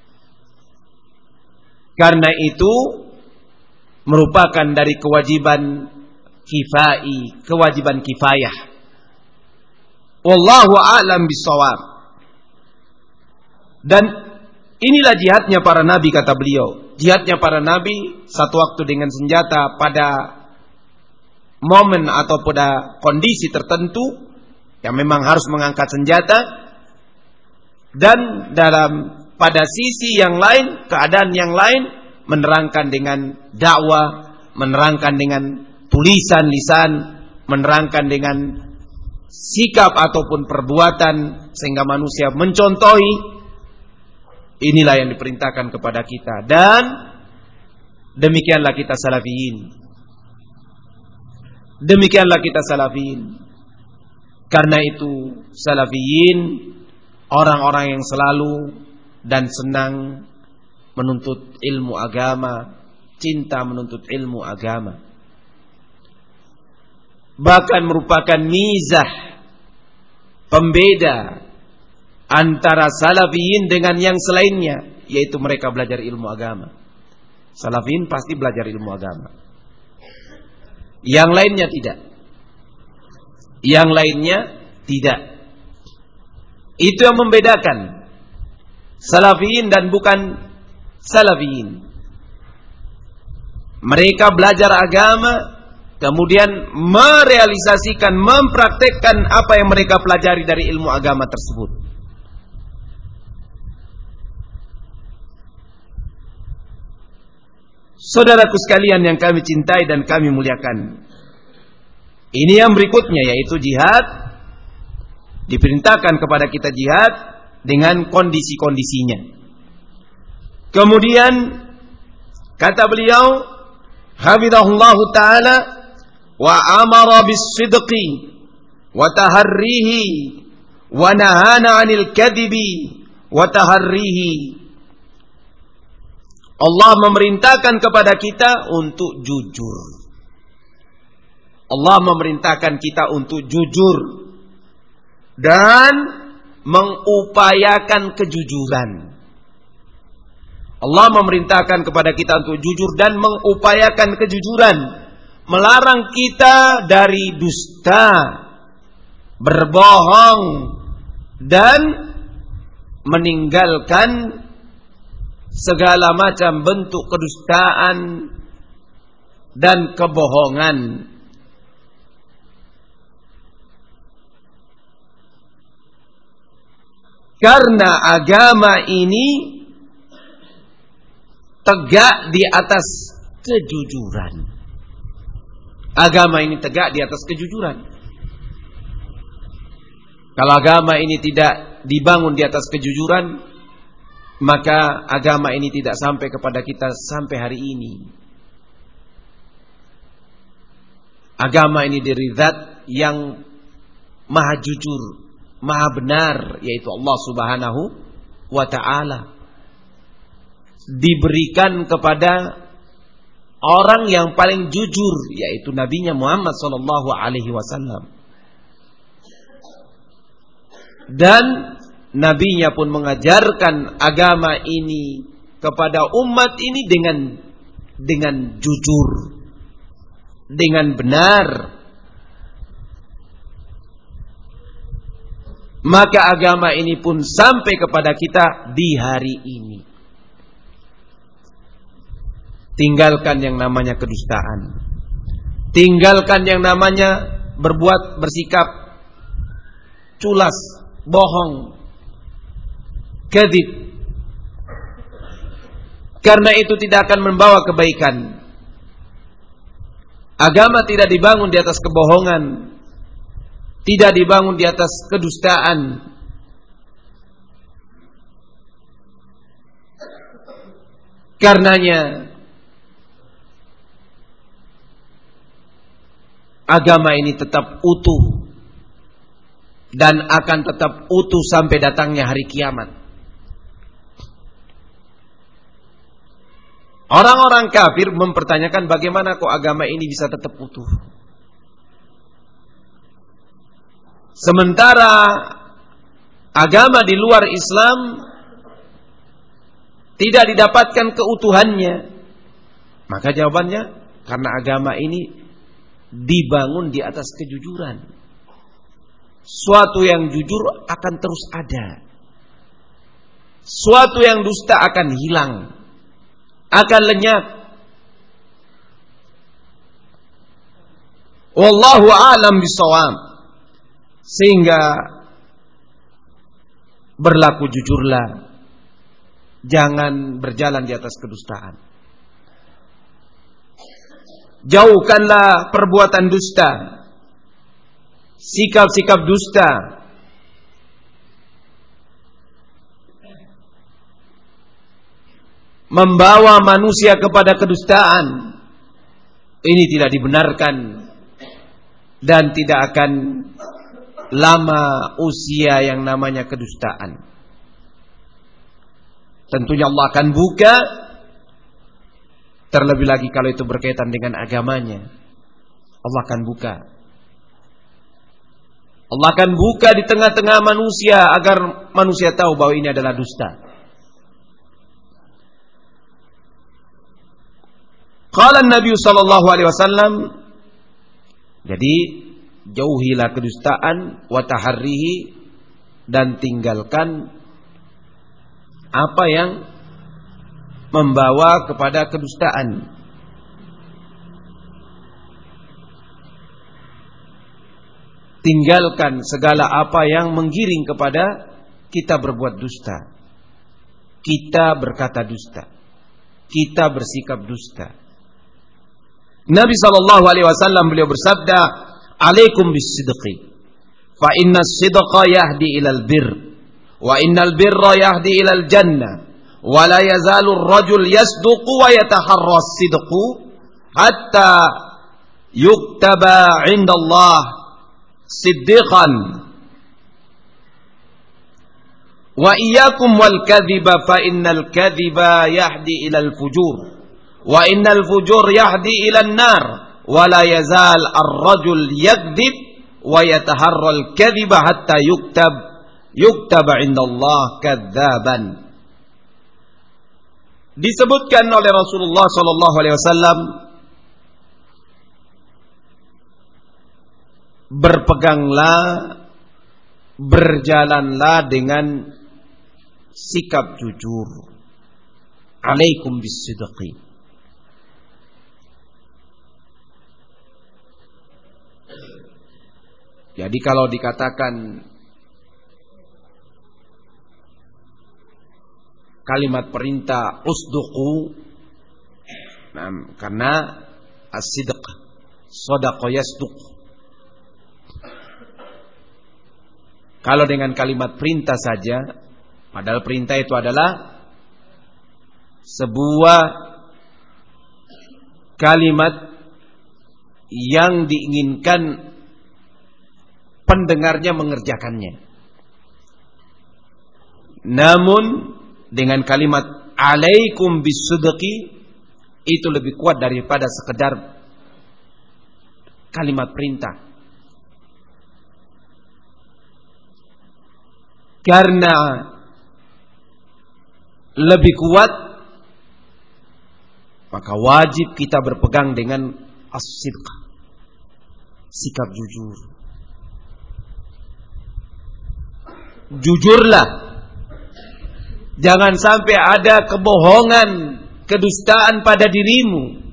Karena itu merupakan dari kewajiban kifai, kewajiban kifayah. Wallahu a'lam bissawab. Dan inilah jihadnya para nabi, kata beliau. Jihadnya para nabi satu waktu dengan senjata pada momen atau pada kondisi tertentu yang memang harus mengangkat senjata, dan pada sisi yang lain, keadaan yang lain, menerangkan dengan dakwah, menerangkan dengan tulisan lisan, menerangkan dengan sikap ataupun perbuatan, sehingga manusia mencontohi. Inilah yang diperintahkan kepada kita. Dan demikianlah kita salafiyin. Demikianlah kita salafiyin. Karena itu salafiyin orang-orang yang selalu dan senang menuntut ilmu agama, cinta menuntut ilmu agama. Bahkan merupakan mizah, pembeda antara salafiyin dengan yang selainnya, yaitu mereka belajar ilmu agama. Salafiyin pasti belajar ilmu agama, yang lainnya tidak. Yang lainnya tidak. Itu yang membedakan salafiyin dan bukan salafiyin. Mereka belajar agama, kemudian merealisasikan, mempraktekkan apa yang mereka pelajari dari ilmu agama tersebut. Saudaraku sekalian yang kami cintai dan kami muliakan, ini yang berikutnya, yaitu jihad. Diperintahkan kepada kita jihad dengan kondisi-kondisinya. Kemudian kata beliau, hafizahullahu ta'ala, wa amara bis-sidqi wa taharrihi wa nahana 'anil kadhibi wa taharrihi. Allah memerintahkan kepada kita untuk jujur. Allah memerintahkan kita untuk jujur dan mengupayakan kejujuran. Allah memerintahkan kepada kita untuk jujur dan mengupayakan kejujuran. Melarang kita dari dusta, berbohong, dan meninggalkan segala macam bentuk kedustaan dan kebohongan. Karena agama ini tegak di atas kejujuran. Agama ini tegak di atas kejujuran. Kalau agama ini tidak dibangun di atas kejujuran, maka agama ini tidak sampai kepada kita sampai hari ini. Agama ini dari zat yang maha jujur, maha benar, yaitu Allah Subhanahu wa ta'ala. Diberikan kepada orang yang paling jujur, yaitu Nabinya Muhammad sallallahu alaihi wasallam. Dan Nabinya pun mengajarkan agama ini kepada umat ini dengan jujur, dengan benar. Maka agama ini pun sampai kepada kita di hari ini. Tinggalkan yang namanya kedustaan. Tinggalkan yang namanya bersikap culas, bohong, kadzib. Karena itu tidak akan membawa kebaikan. Agama tidak dibangun di atas kebohongan, tidak dibangun di atas kedustaan. Karenanya agama ini tetap utuh dan akan tetap utuh sampai datangnya hari kiamat. Orang-orang kafir mempertanyakan bagaimana kok agama ini bisa tetap utuh. Sementara agama di luar Islam tidak didapatkan keutuhannya. Maka jawabannya, karena agama ini dibangun di atas kejujuran. Suatu yang jujur akan terus ada. Suatu yang dusta akan hilang, akan lenyap. Wallahu a'lam bishawab. Sehingga berlaku jujurlah, jangan berjalan di atas kedustaan. Jauhkanlah perbuatan dusta, sikap-sikap dusta. Membawa manusia kepada kedustaan, ini tidak dibenarkan dan tidak akan lama usia yang namanya kedustaan. Tentunya Allah akan buka, terlebih lagi kalau itu berkaitan dengan agamanya. Allah akan buka. Allah akan buka di tengah-tengah manusia agar manusia tahu bahwa ini adalah dusta. Qala Nabi sallallahu alaihi wasallam, jadi jauhilah kedustaan wa taharrihi dan tinggalkan apa yang membawa kepada kedustaan. Tinggalkan segala apa yang menggiring kepada kita berbuat dusta, kita berkata dusta, kita bersikap dusta. Nabi SAW beliau bersabda, "Alaikum bis-sidqi, fa inna as-sidqa yahdi ilal birr, wa innal birra yahdi ilal jannah, wa la yazalu ar-rajul yasduqu wa yataharra as-sidqu hatta yuktaba 'inda Allah siddiqan. Wa iyyakum wal kadhiba fa innal kadhiba yahdi ilal fujur, wa innal fujur yahdi ilan nar, wa la yazal ar-rajul yakdzib wa yataharra al-kadhiba hatta yuktaba 'inda Allah kadzaban." Disebutkan oleh Rasulullah sallallahu alaihi wasallam, berpeganglah, berjalanlah dengan sikap jujur. Alaikum bis-sidqi. Jadi kalau dikatakan kalimat perintah usduqu, karena as-sidq, shadaqa yasduq. Kalau dengan kalimat perintah saja, padahal perintah itu adalah sebuah kalimat yang diinginkan pendengarnya mengerjakannya. Namun dengan kalimat alaikum bis-sidqi itu lebih kuat daripada sekedar kalimat perintah. Karena lebih kuat, maka wajib kita berpegang dengan as-sidq, sikap jujur. Jujurlah, jangan sampai ada kebohongan, kedustaan pada dirimu.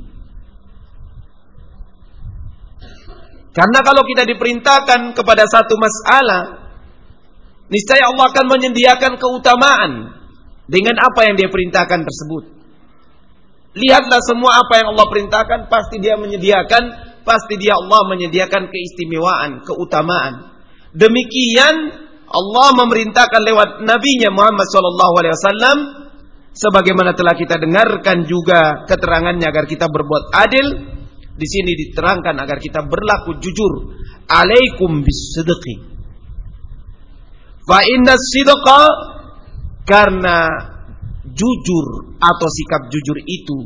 Karena kalau kita diperintahkan kepada satu masalah, niscaya Allah akan menyediakan keutamaan dengan apa yang Dia perintahkan tersebut. Lihatlah semua apa yang Allah perintahkan, pasti Dia menyediakan, pasti Dia Allah menyediakan keistimewaan, keutamaan. Demikian Allah memerintahkan lewat Nabi-Nya Muhammad SAW, sebagaimana telah kita dengarkan juga keterangannya agar kita berbuat adil. Di sini diterangkan agar kita berlaku jujur. Alaikum bis-sidqi. Fa inna sidqa, karena jujur atau sikap jujur itu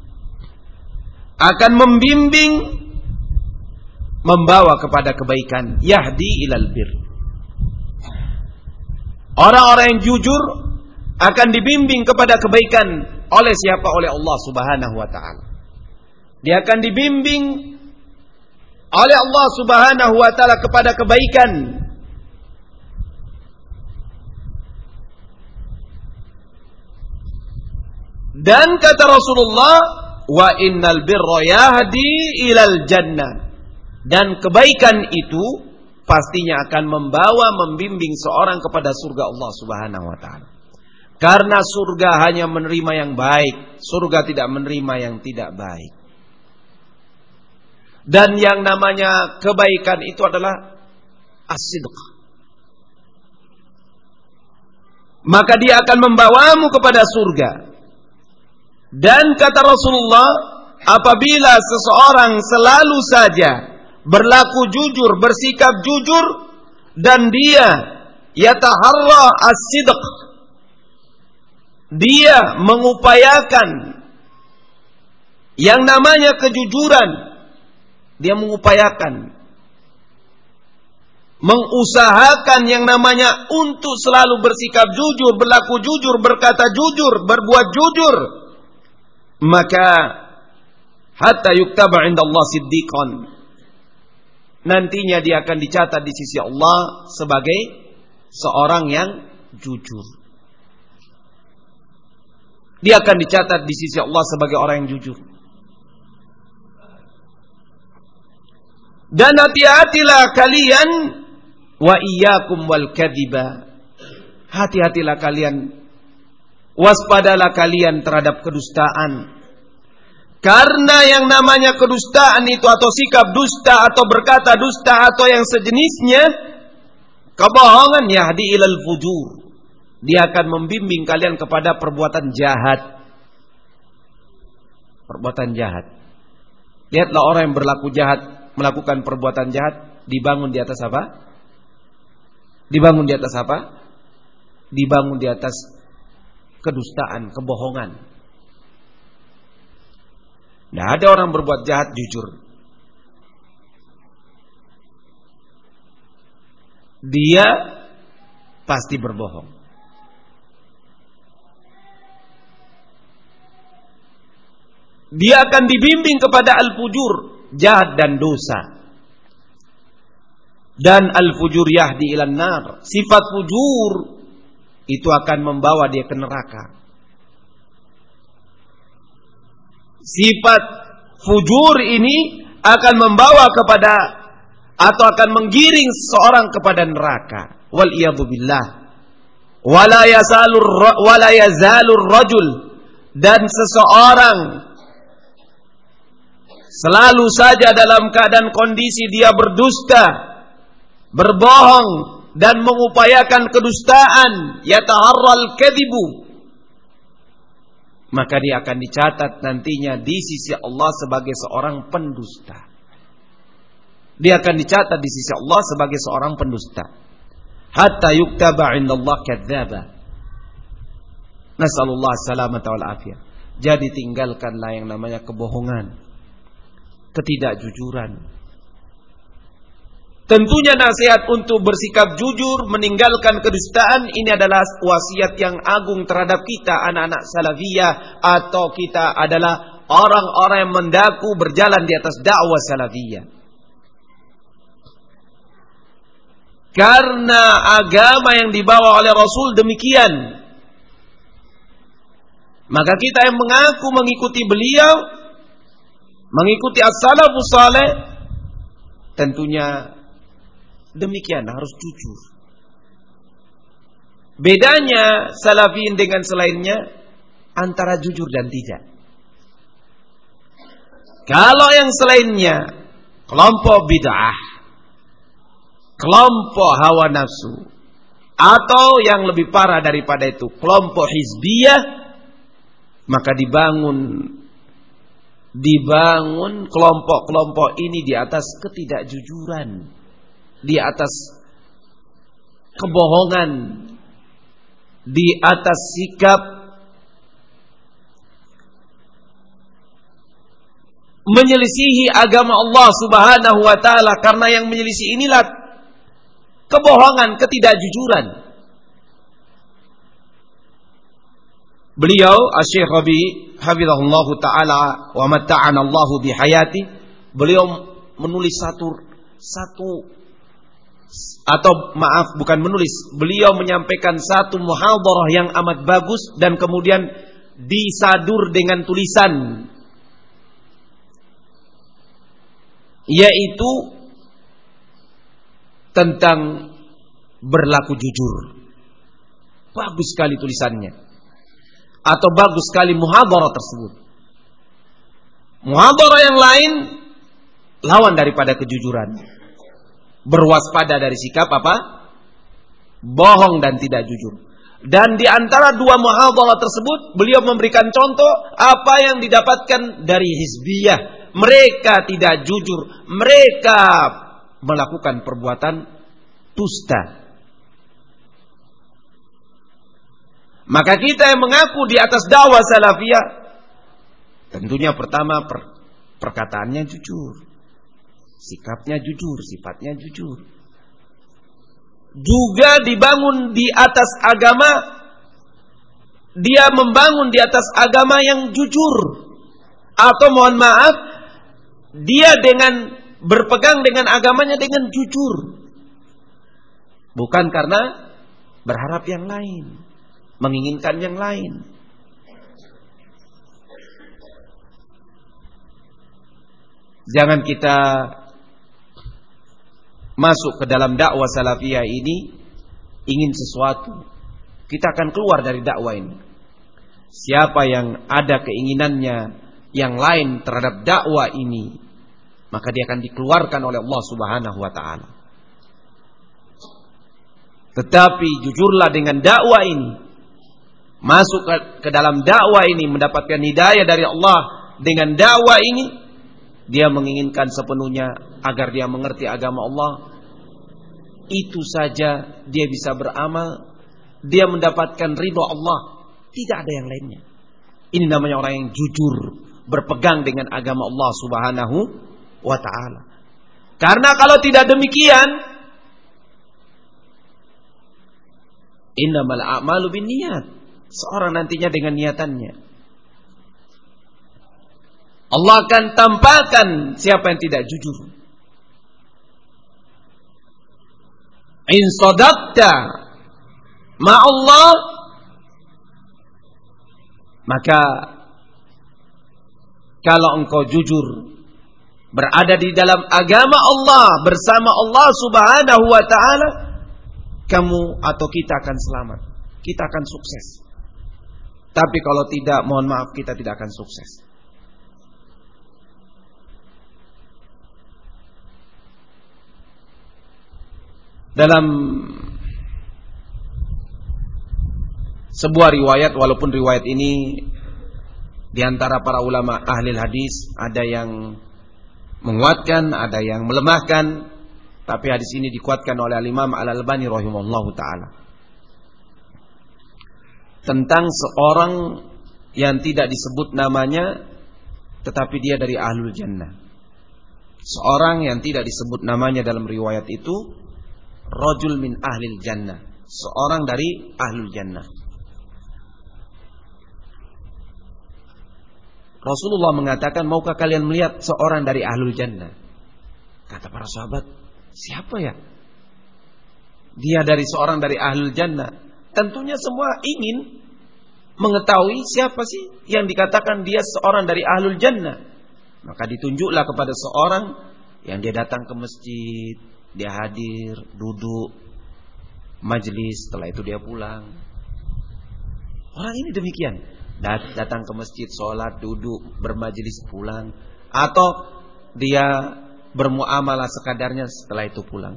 akan membimbing, membawa kepada kebaikan. Yahdi ilal bir. Orang-orang yang jujur akan dibimbing kepada kebaikan oleh siapa? Oleh Allah Subhanahu wa taala. Dia akan dibimbing oleh Allah Subhanahu wa taala kepada kebaikan. Dan kata Rasulullah, wa innal birra yahdi ilal jannah. Dan kebaikan itu pastinya akan membimbing seorang kepada surga Allah Subhanahu wa taala. Karena surga hanya menerima yang baik, surga tidak menerima yang tidak baik. Dan yang namanya kebaikan itu adalah as-sidq. Maka dia akan membawamu kepada surga. Dan kata Rasulullah, apabila seseorang selalu saja berlaku jujur, bersikap jujur, dan dia yataharra as-sidq, dia mengupayakan yang namanya kejujuran, dia mengupayakan, mengusahakan yang namanya untuk selalu bersikap jujur, berlaku jujur, berkata jujur, berbuat jujur, maka hatta yuktaba 'inda Allah siddiqan, nantinya dia akan dicatat di sisi Allah sebagai seorang yang jujur. Dia akan dicatat di sisi Allah sebagai orang yang jujur. Dan hati-hatilah kalian wa iyyakum wal kadhiba. Hati-hatilah kalian, waspadalah kalian terhadap kedustaan. Karena yang namanya kedustaan itu atau sikap dusta atau berkata dusta atau yang sejenisnya, kebohongan yahdi ilal fujur. Dia akan membimbing kalian kepada perbuatan jahat. Perbuatan jahat. Lihatlah orang yang berlaku jahat, melakukan perbuatan jahat, dibangun di atas apa? Dibangun di atas apa? Dibangun di atas kedustaan, kebohongan. Tidak ada orang berbuat jahat jujur. Dia pasti berbohong. Dia akan dibimbing kepada al-fujur, jahat dan dosa. Dan al-fujur yahdi ilan nar. Sifat fujur itu akan membawa dia ke neraka. Sifat fujur ini akan membawa kepada atau akan menggiring seorang kepada neraka. Wal iyadu billah. Wala yazalur rajul, dan seseorang selalu saja dalam keadaan kondisi dia berdusta, berbohong dan mengupayakan kedustaan, yataharral kadhibu, maka dia akan dicatat nantinya di sisi Allah sebagai seorang pendusta. Dia akan dicatat di sisi Allah sebagai seorang pendusta. Hatta yuktaba 'indallah kadzdzaba. Nasallallahu salamata wal afiyah. Jadi tinggalkanlah yang namanya kebohongan, ketidakjujuran. Tentunya nasihat untuk bersikap jujur, meninggalkan kedustaan, ini adalah wasiat yang agung terhadap kita anak-anak salafiyah, atau kita adalah orang-orang yang mendaku berjalan di atas dakwah salafiyah. Karena agama yang dibawa oleh Rasul demikian, maka kita yang mengaku mengikuti beliau, mengikuti as-salafus saleh, tentunya demikian, harus jujur. Bedanya salafiyin dengan selainnya antara jujur dan tidak. Kalau yang selainnya kelompok bid'ah, kelompok hawa nafsu, atau yang lebih parah daripada itu, kelompok hizbiyah, maka dibangun kelompok-kelompok ini di atas ketidakjujuran, di atas kebohongan, di atas sikap menyelisihi agama Allah Subhanahu wa taala. Karena yang menyelisih inilah kebohongan, ketidakjujuran. Beliau Asy-Syaikh Rabi hafizahullahu taala wa matta'ana Allahu bihayati, beliau menulis beliau menyampaikan satu muhadharah yang amat bagus, dan kemudian disadur dengan tulisan, yaitu tentang berlaku jujur. Bagus sekali tulisannya, atau bagus sekali muhadharah tersebut. Muhadharah yang lain lawan daripada kejujuran. Berwaspada dari sikap apa? Bohong dan tidak jujur. Dan di antara dua muhadharah tersebut, beliau memberikan contoh apa yang didapatkan dari hizbiyah. Mereka tidak jujur, mereka melakukan perbuatan dusta. Maka kita yang mengaku di atas dakwah salafiyah, tentunya pertama perkataannya jujur, sikapnya jujur, sifatnya jujur. Juga dibangun di atas agama, dia membangun di atas agama yang jujur. Atau mohon maaf, dia dengan berpegang dengan agamanya dengan jujur. Bukan karena berharap yang lain, menginginkan yang lain. Jangan kita masuk ke dalam dakwah salafiyah ini ingin sesuatu. Kita akan keluar dari dakwah ini. Siapa yang ada keinginannya yang lain terhadap dakwah ini, maka dia akan dikeluarkan oleh Allah Subhanahu wa taala. Tetapi jujurlah dengan dakwah ini, masuk ke dalam dakwah ini, mendapatkan hidayah dari Allah dengan dakwah ini, dia menginginkan sepenuhnya agar dia mengerti agama Allah. Itu saja dia bisa beramal, dia mendapatkan ridha Allah, tidak ada yang lainnya. Ini namanya orang yang jujur, berpegang dengan agama Allah Subhanahu wa taala. Karena kalau tidak demikian, innamal a'malu binniyat. Seorang nantinya dengan niatannya. Allah akan tampakkan siapa yang tidak jujur. In sadaqta ma'allah, maka kalau engkau jujur berada di dalam agama Allah bersama Allah Subhanahu wa taala, kamu atau kita akan selamat, kita akan sukses. Tapi kalau tidak, mohon maaf, kita tidak akan sukses. Dalam sebuah riwayat, walaupun riwayat ini di antara para ulama ahli hadis ada yang menguatkan, ada yang melemahkan, tapi hadis ini dikuatkan oleh Imam Al-Albani rahimahullahu taala. Tentang seorang yang tidak disebut namanya tetapi dia dari ahlul jannah. Seorang yang tidak disebut namanya dalam riwayat itu rajul min ahlil jannah, seorang dari ahlul jannah. Rasulullah mengatakan, maukah kalian melihat seorang dari ahlul jannah? Kata para sahabat, siapa ya? Dia dari seorang dari ahlul jannah. Tentunya semua ingin mengetahui siapa sih yang dikatakan dia seorang dari ahlul jannah. Maka ditunjuklah kepada seorang yang dia datang ke masjid, dia hadir, duduk, majlis, setelah itu dia pulang. Orang ini demikian, datang ke masjid, sholat, duduk, bermajlis, pulang. Atau dia bermuamalah sekadarnya, setelah itu pulang.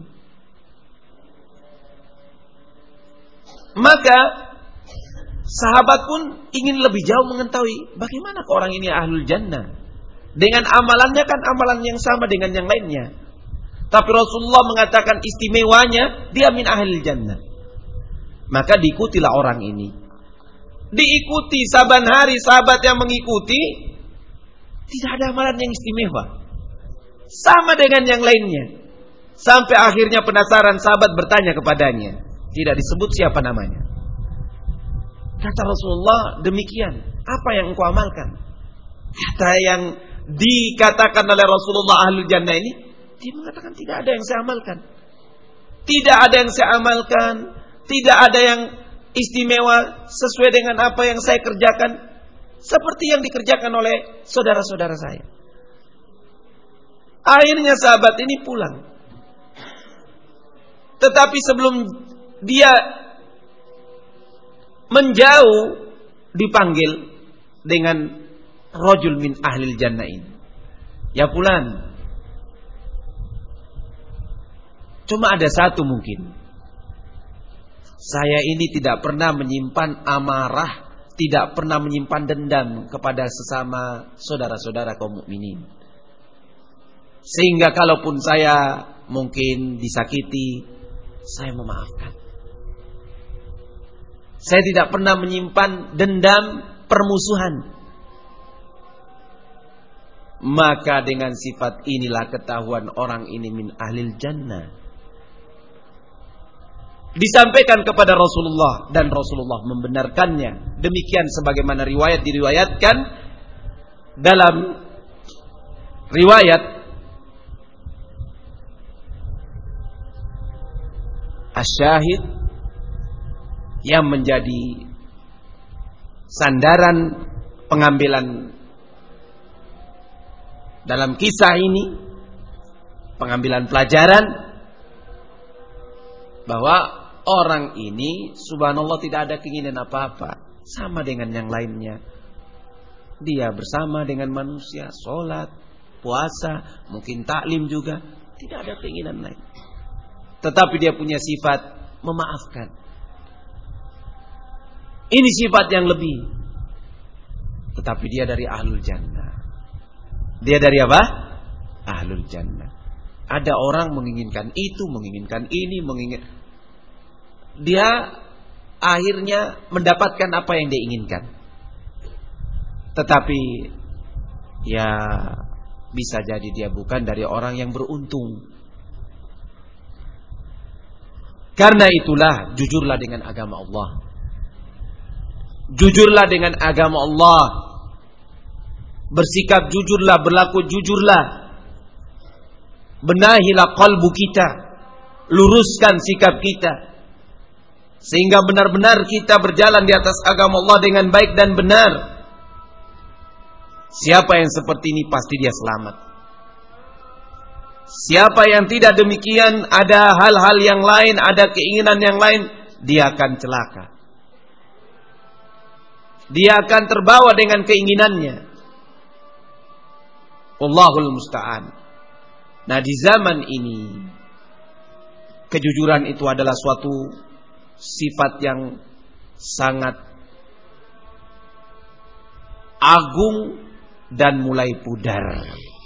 Maka sahabat pun ingin lebih jauh mengetahui bagaimana orang ini ahlul jannah. Dengan amalannya kan amalan yang sama dengan yang lainnya. Tapi Rasulullah mengatakan istimewanya dia min ahlil jannah. Maka diikutilah orang ini. Diikuti saban hari sahabat yang mengikuti, tidak ada amalan yang istimewa. Sama dengan yang lainnya. Sampai akhirnya penasaran sahabat bertanya kepadanya. Tidak disebut siapa namanya. Kata Rasulullah, demikian. Apa yang engkau amalkan? Kata yang dikatakan oleh Rasulullah ahlul jannah ini, dia mengatakan tidak ada yang saya amalkan. Tidak ada yang saya amalkan. Tidak ada yang istimewa sesuai dengan apa yang saya kerjakan. Seperti yang dikerjakan oleh saudara-saudara saya. Akhirnya sahabat ini pulang. Tetapi sebelum dia menjauh, dipanggil dengan rajul min ahlil jannah ini. Ya fulan, cuma ada satu mungkin. Saya ini tidak pernah menyimpan amarah, tidak pernah menyimpan dendam kepada sesama saudara-saudara kaum mukminin. Sehingga kalaupun saya mungkin disakiti, saya memaafkan. Saya tidak pernah menyimpan dendam, permusuhan. Maka dengan sifat inilah ketahuan orang ini min ahlil jannah. Disampaikan kepada Rasulullah dan Rasulullah membenarkannya. Demikian sebagaimana riwayat diriwayatkan dalam riwayat Asy-Syahid yang menjadi sandaran pengambilan dalam kisah ini, pengambilan pelajaran bahwa orang ini subhanallah tidak ada keinginan apa-apa, sama dengan yang lainnya. Dia bersama dengan manusia, sholat, puasa, mungkin taklim juga, tidak ada keinginan lain. Tetapi dia punya sifat memaafkan. Ini sifat yang lebih. Tetapi dia dari ahlul jannah. Dia dari apa? Ahlul jannah. Ada orang menginginkan itu, menginginkan ini, dia akhirnya mendapatkan apa yang dia inginkan. Tetapi ya bisa jadi dia bukan dari orang yang beruntung. Karena itulah jujurlah dengan agama Allah. Jujurlah dengan agama Allah. Bersikap jujurlah, berlaku jujurlah. Benahilah qalbu kita. Luruskan sikap kita. Sehingga benar-benar kita berjalan di atas agama Allah dengan baik dan benar. Siapa yang seperti ini pasti dia selamat. Siapa yang tidak demikian, ada hal-hal yang lain, ada keinginan yang lain, dia akan celaka. Dia akan terbawa dengan keinginannya. Wallahul musta'an. Nah, di zaman ini kejujuran itu adalah suatu sifat yang sangat agung dan mulai pudar.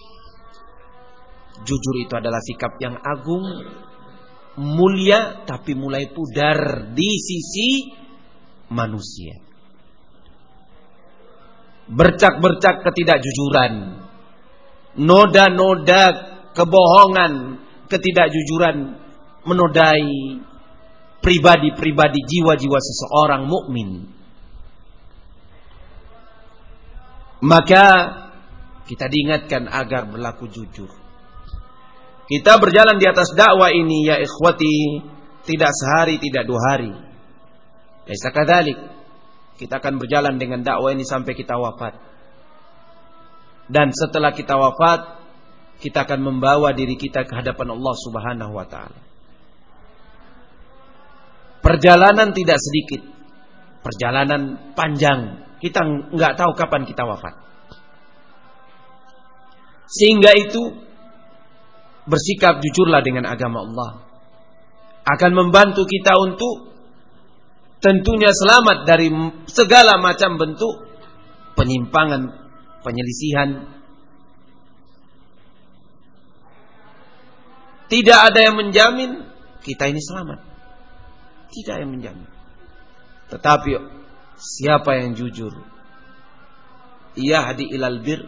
Jujur itu adalah sikap yang agung, mulia, tapi mulai pudar di sisi manusia. Bercak-bercak ketidakjujuran, noda-noda kebohongan, ketidakjujuran menodai pribadi-pribadi, jiwa-jiwa seseorang mukmin. Maka kita diingatkan agar berlaku jujur. Kita berjalan di atas dakwah ini ya ikhwati, tidak sehari, tidak 2 hari. Laisa kadzalik. Kita akan berjalan dengan dakwah ini sampai kita wafat. Dan setelah kita wafat, kita akan membawa diri kita ke hadapan Allah Subhanahu wa taala. Perjalanan tidak sedikit. Perjalanan panjang. Kita enggak tahu kapan kita wafat. Sehingga itu bersikap jujurlah dengan agama Allah. Akan membantu kita untuk tentunya selamat dari segala macam bentuk penyimpangan, penyelisihan. Tidak ada yang menjamin kita ini selamat. Tidak yang menjamin. Tetapi siapa yang jujur, yahdi ilal bir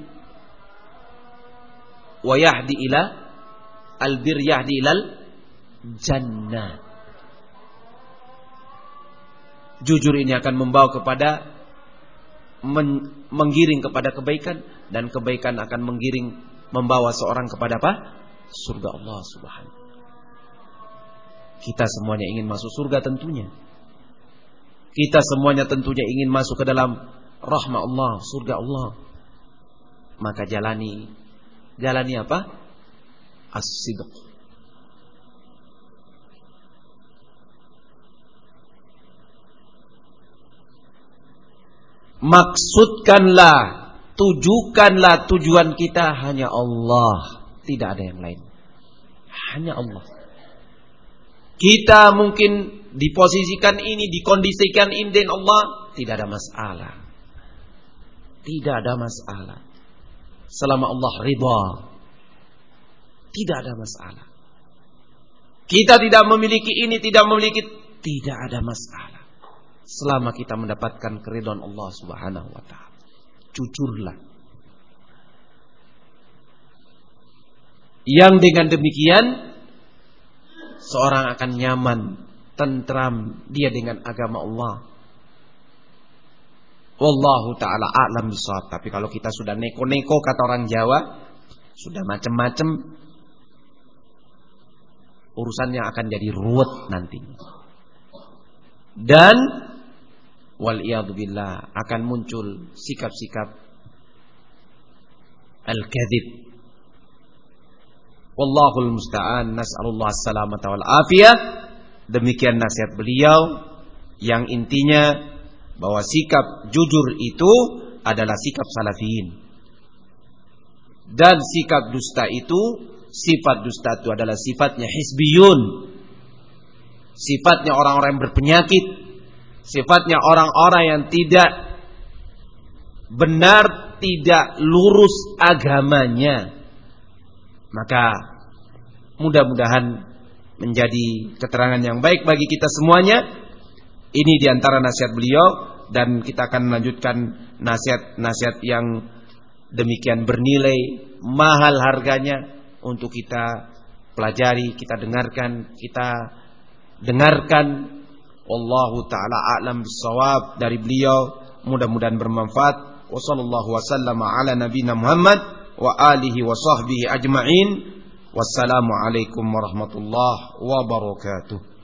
wa yahdi ila albir, yahdi ilal jannah. Jujur ini akan membawa kepada menggiring kepada kebaikan, dan kebaikan akan membawa seorang kepada apa? Surga Allah Subhanahu. Kita semuanya ingin masuk surga tentunya. Kita semuanya tentunya ingin masuk ke dalam rahmat Allah, surga Allah. Maka jalani apa? As-sidq. Maksudkanlah, tujukanlah tujuan kita hanya Allah, tidak ada yang lain. Hanya Allah. Kita mungkin diposisikan ini, dikondisikan ini dengan Allah, tidak ada masalah. Tidak ada masalah. Selama Allah ridha, tidak ada masalah. Kita tidak memiliki ini, tidak ada masalah. Selama kita mendapatkan keridhaan Allah Subhanahu wa taala. Jujurlah. Yang dengan demikian seorang akan nyaman, tentram dia dengan agama Allah. Wallahu taala a'lam bishawab. Tapi kalau kita sudah neko-neko kata orang Jawa, sudah macam-macam, urusannya akan jadi ruwet nantinya. Dan wal'iyadzubillah akan muncul sikap-sikap al-kadzib. Wallahul musta'an, nas'alullah as-salamata wal afiyah. Demikian nasihat beliau yang intinya bahwa sikap jujur itu adalah sikap salafiyin. Dan sikap dusta itu, sifat dusta itu adalah sifatnya hizbiyun. Sifatnya orang-orang yang berpenyakit. Sifatnya orang-orang yang tidak benar, tidak lurus agamanya. Maka mudah-mudahan menjadi keterangan yang baik bagi kita semuanya. Ini diantara nasihat beliau, dan kita akan melanjutkan nasihat-nasihat yang demikian bernilai, mahal harganya untuk kita pelajari, kita dengarkan. Wallahu ta'ala a'lam bissawab dari beliau. Mudah-mudahan bermanfaat. Wa sallallahu wasallama ala nabiyina Muhammad wa alihi wa sahbihi ajma'in. Wassalamu alaikum warahmatullahi wabarakatuh.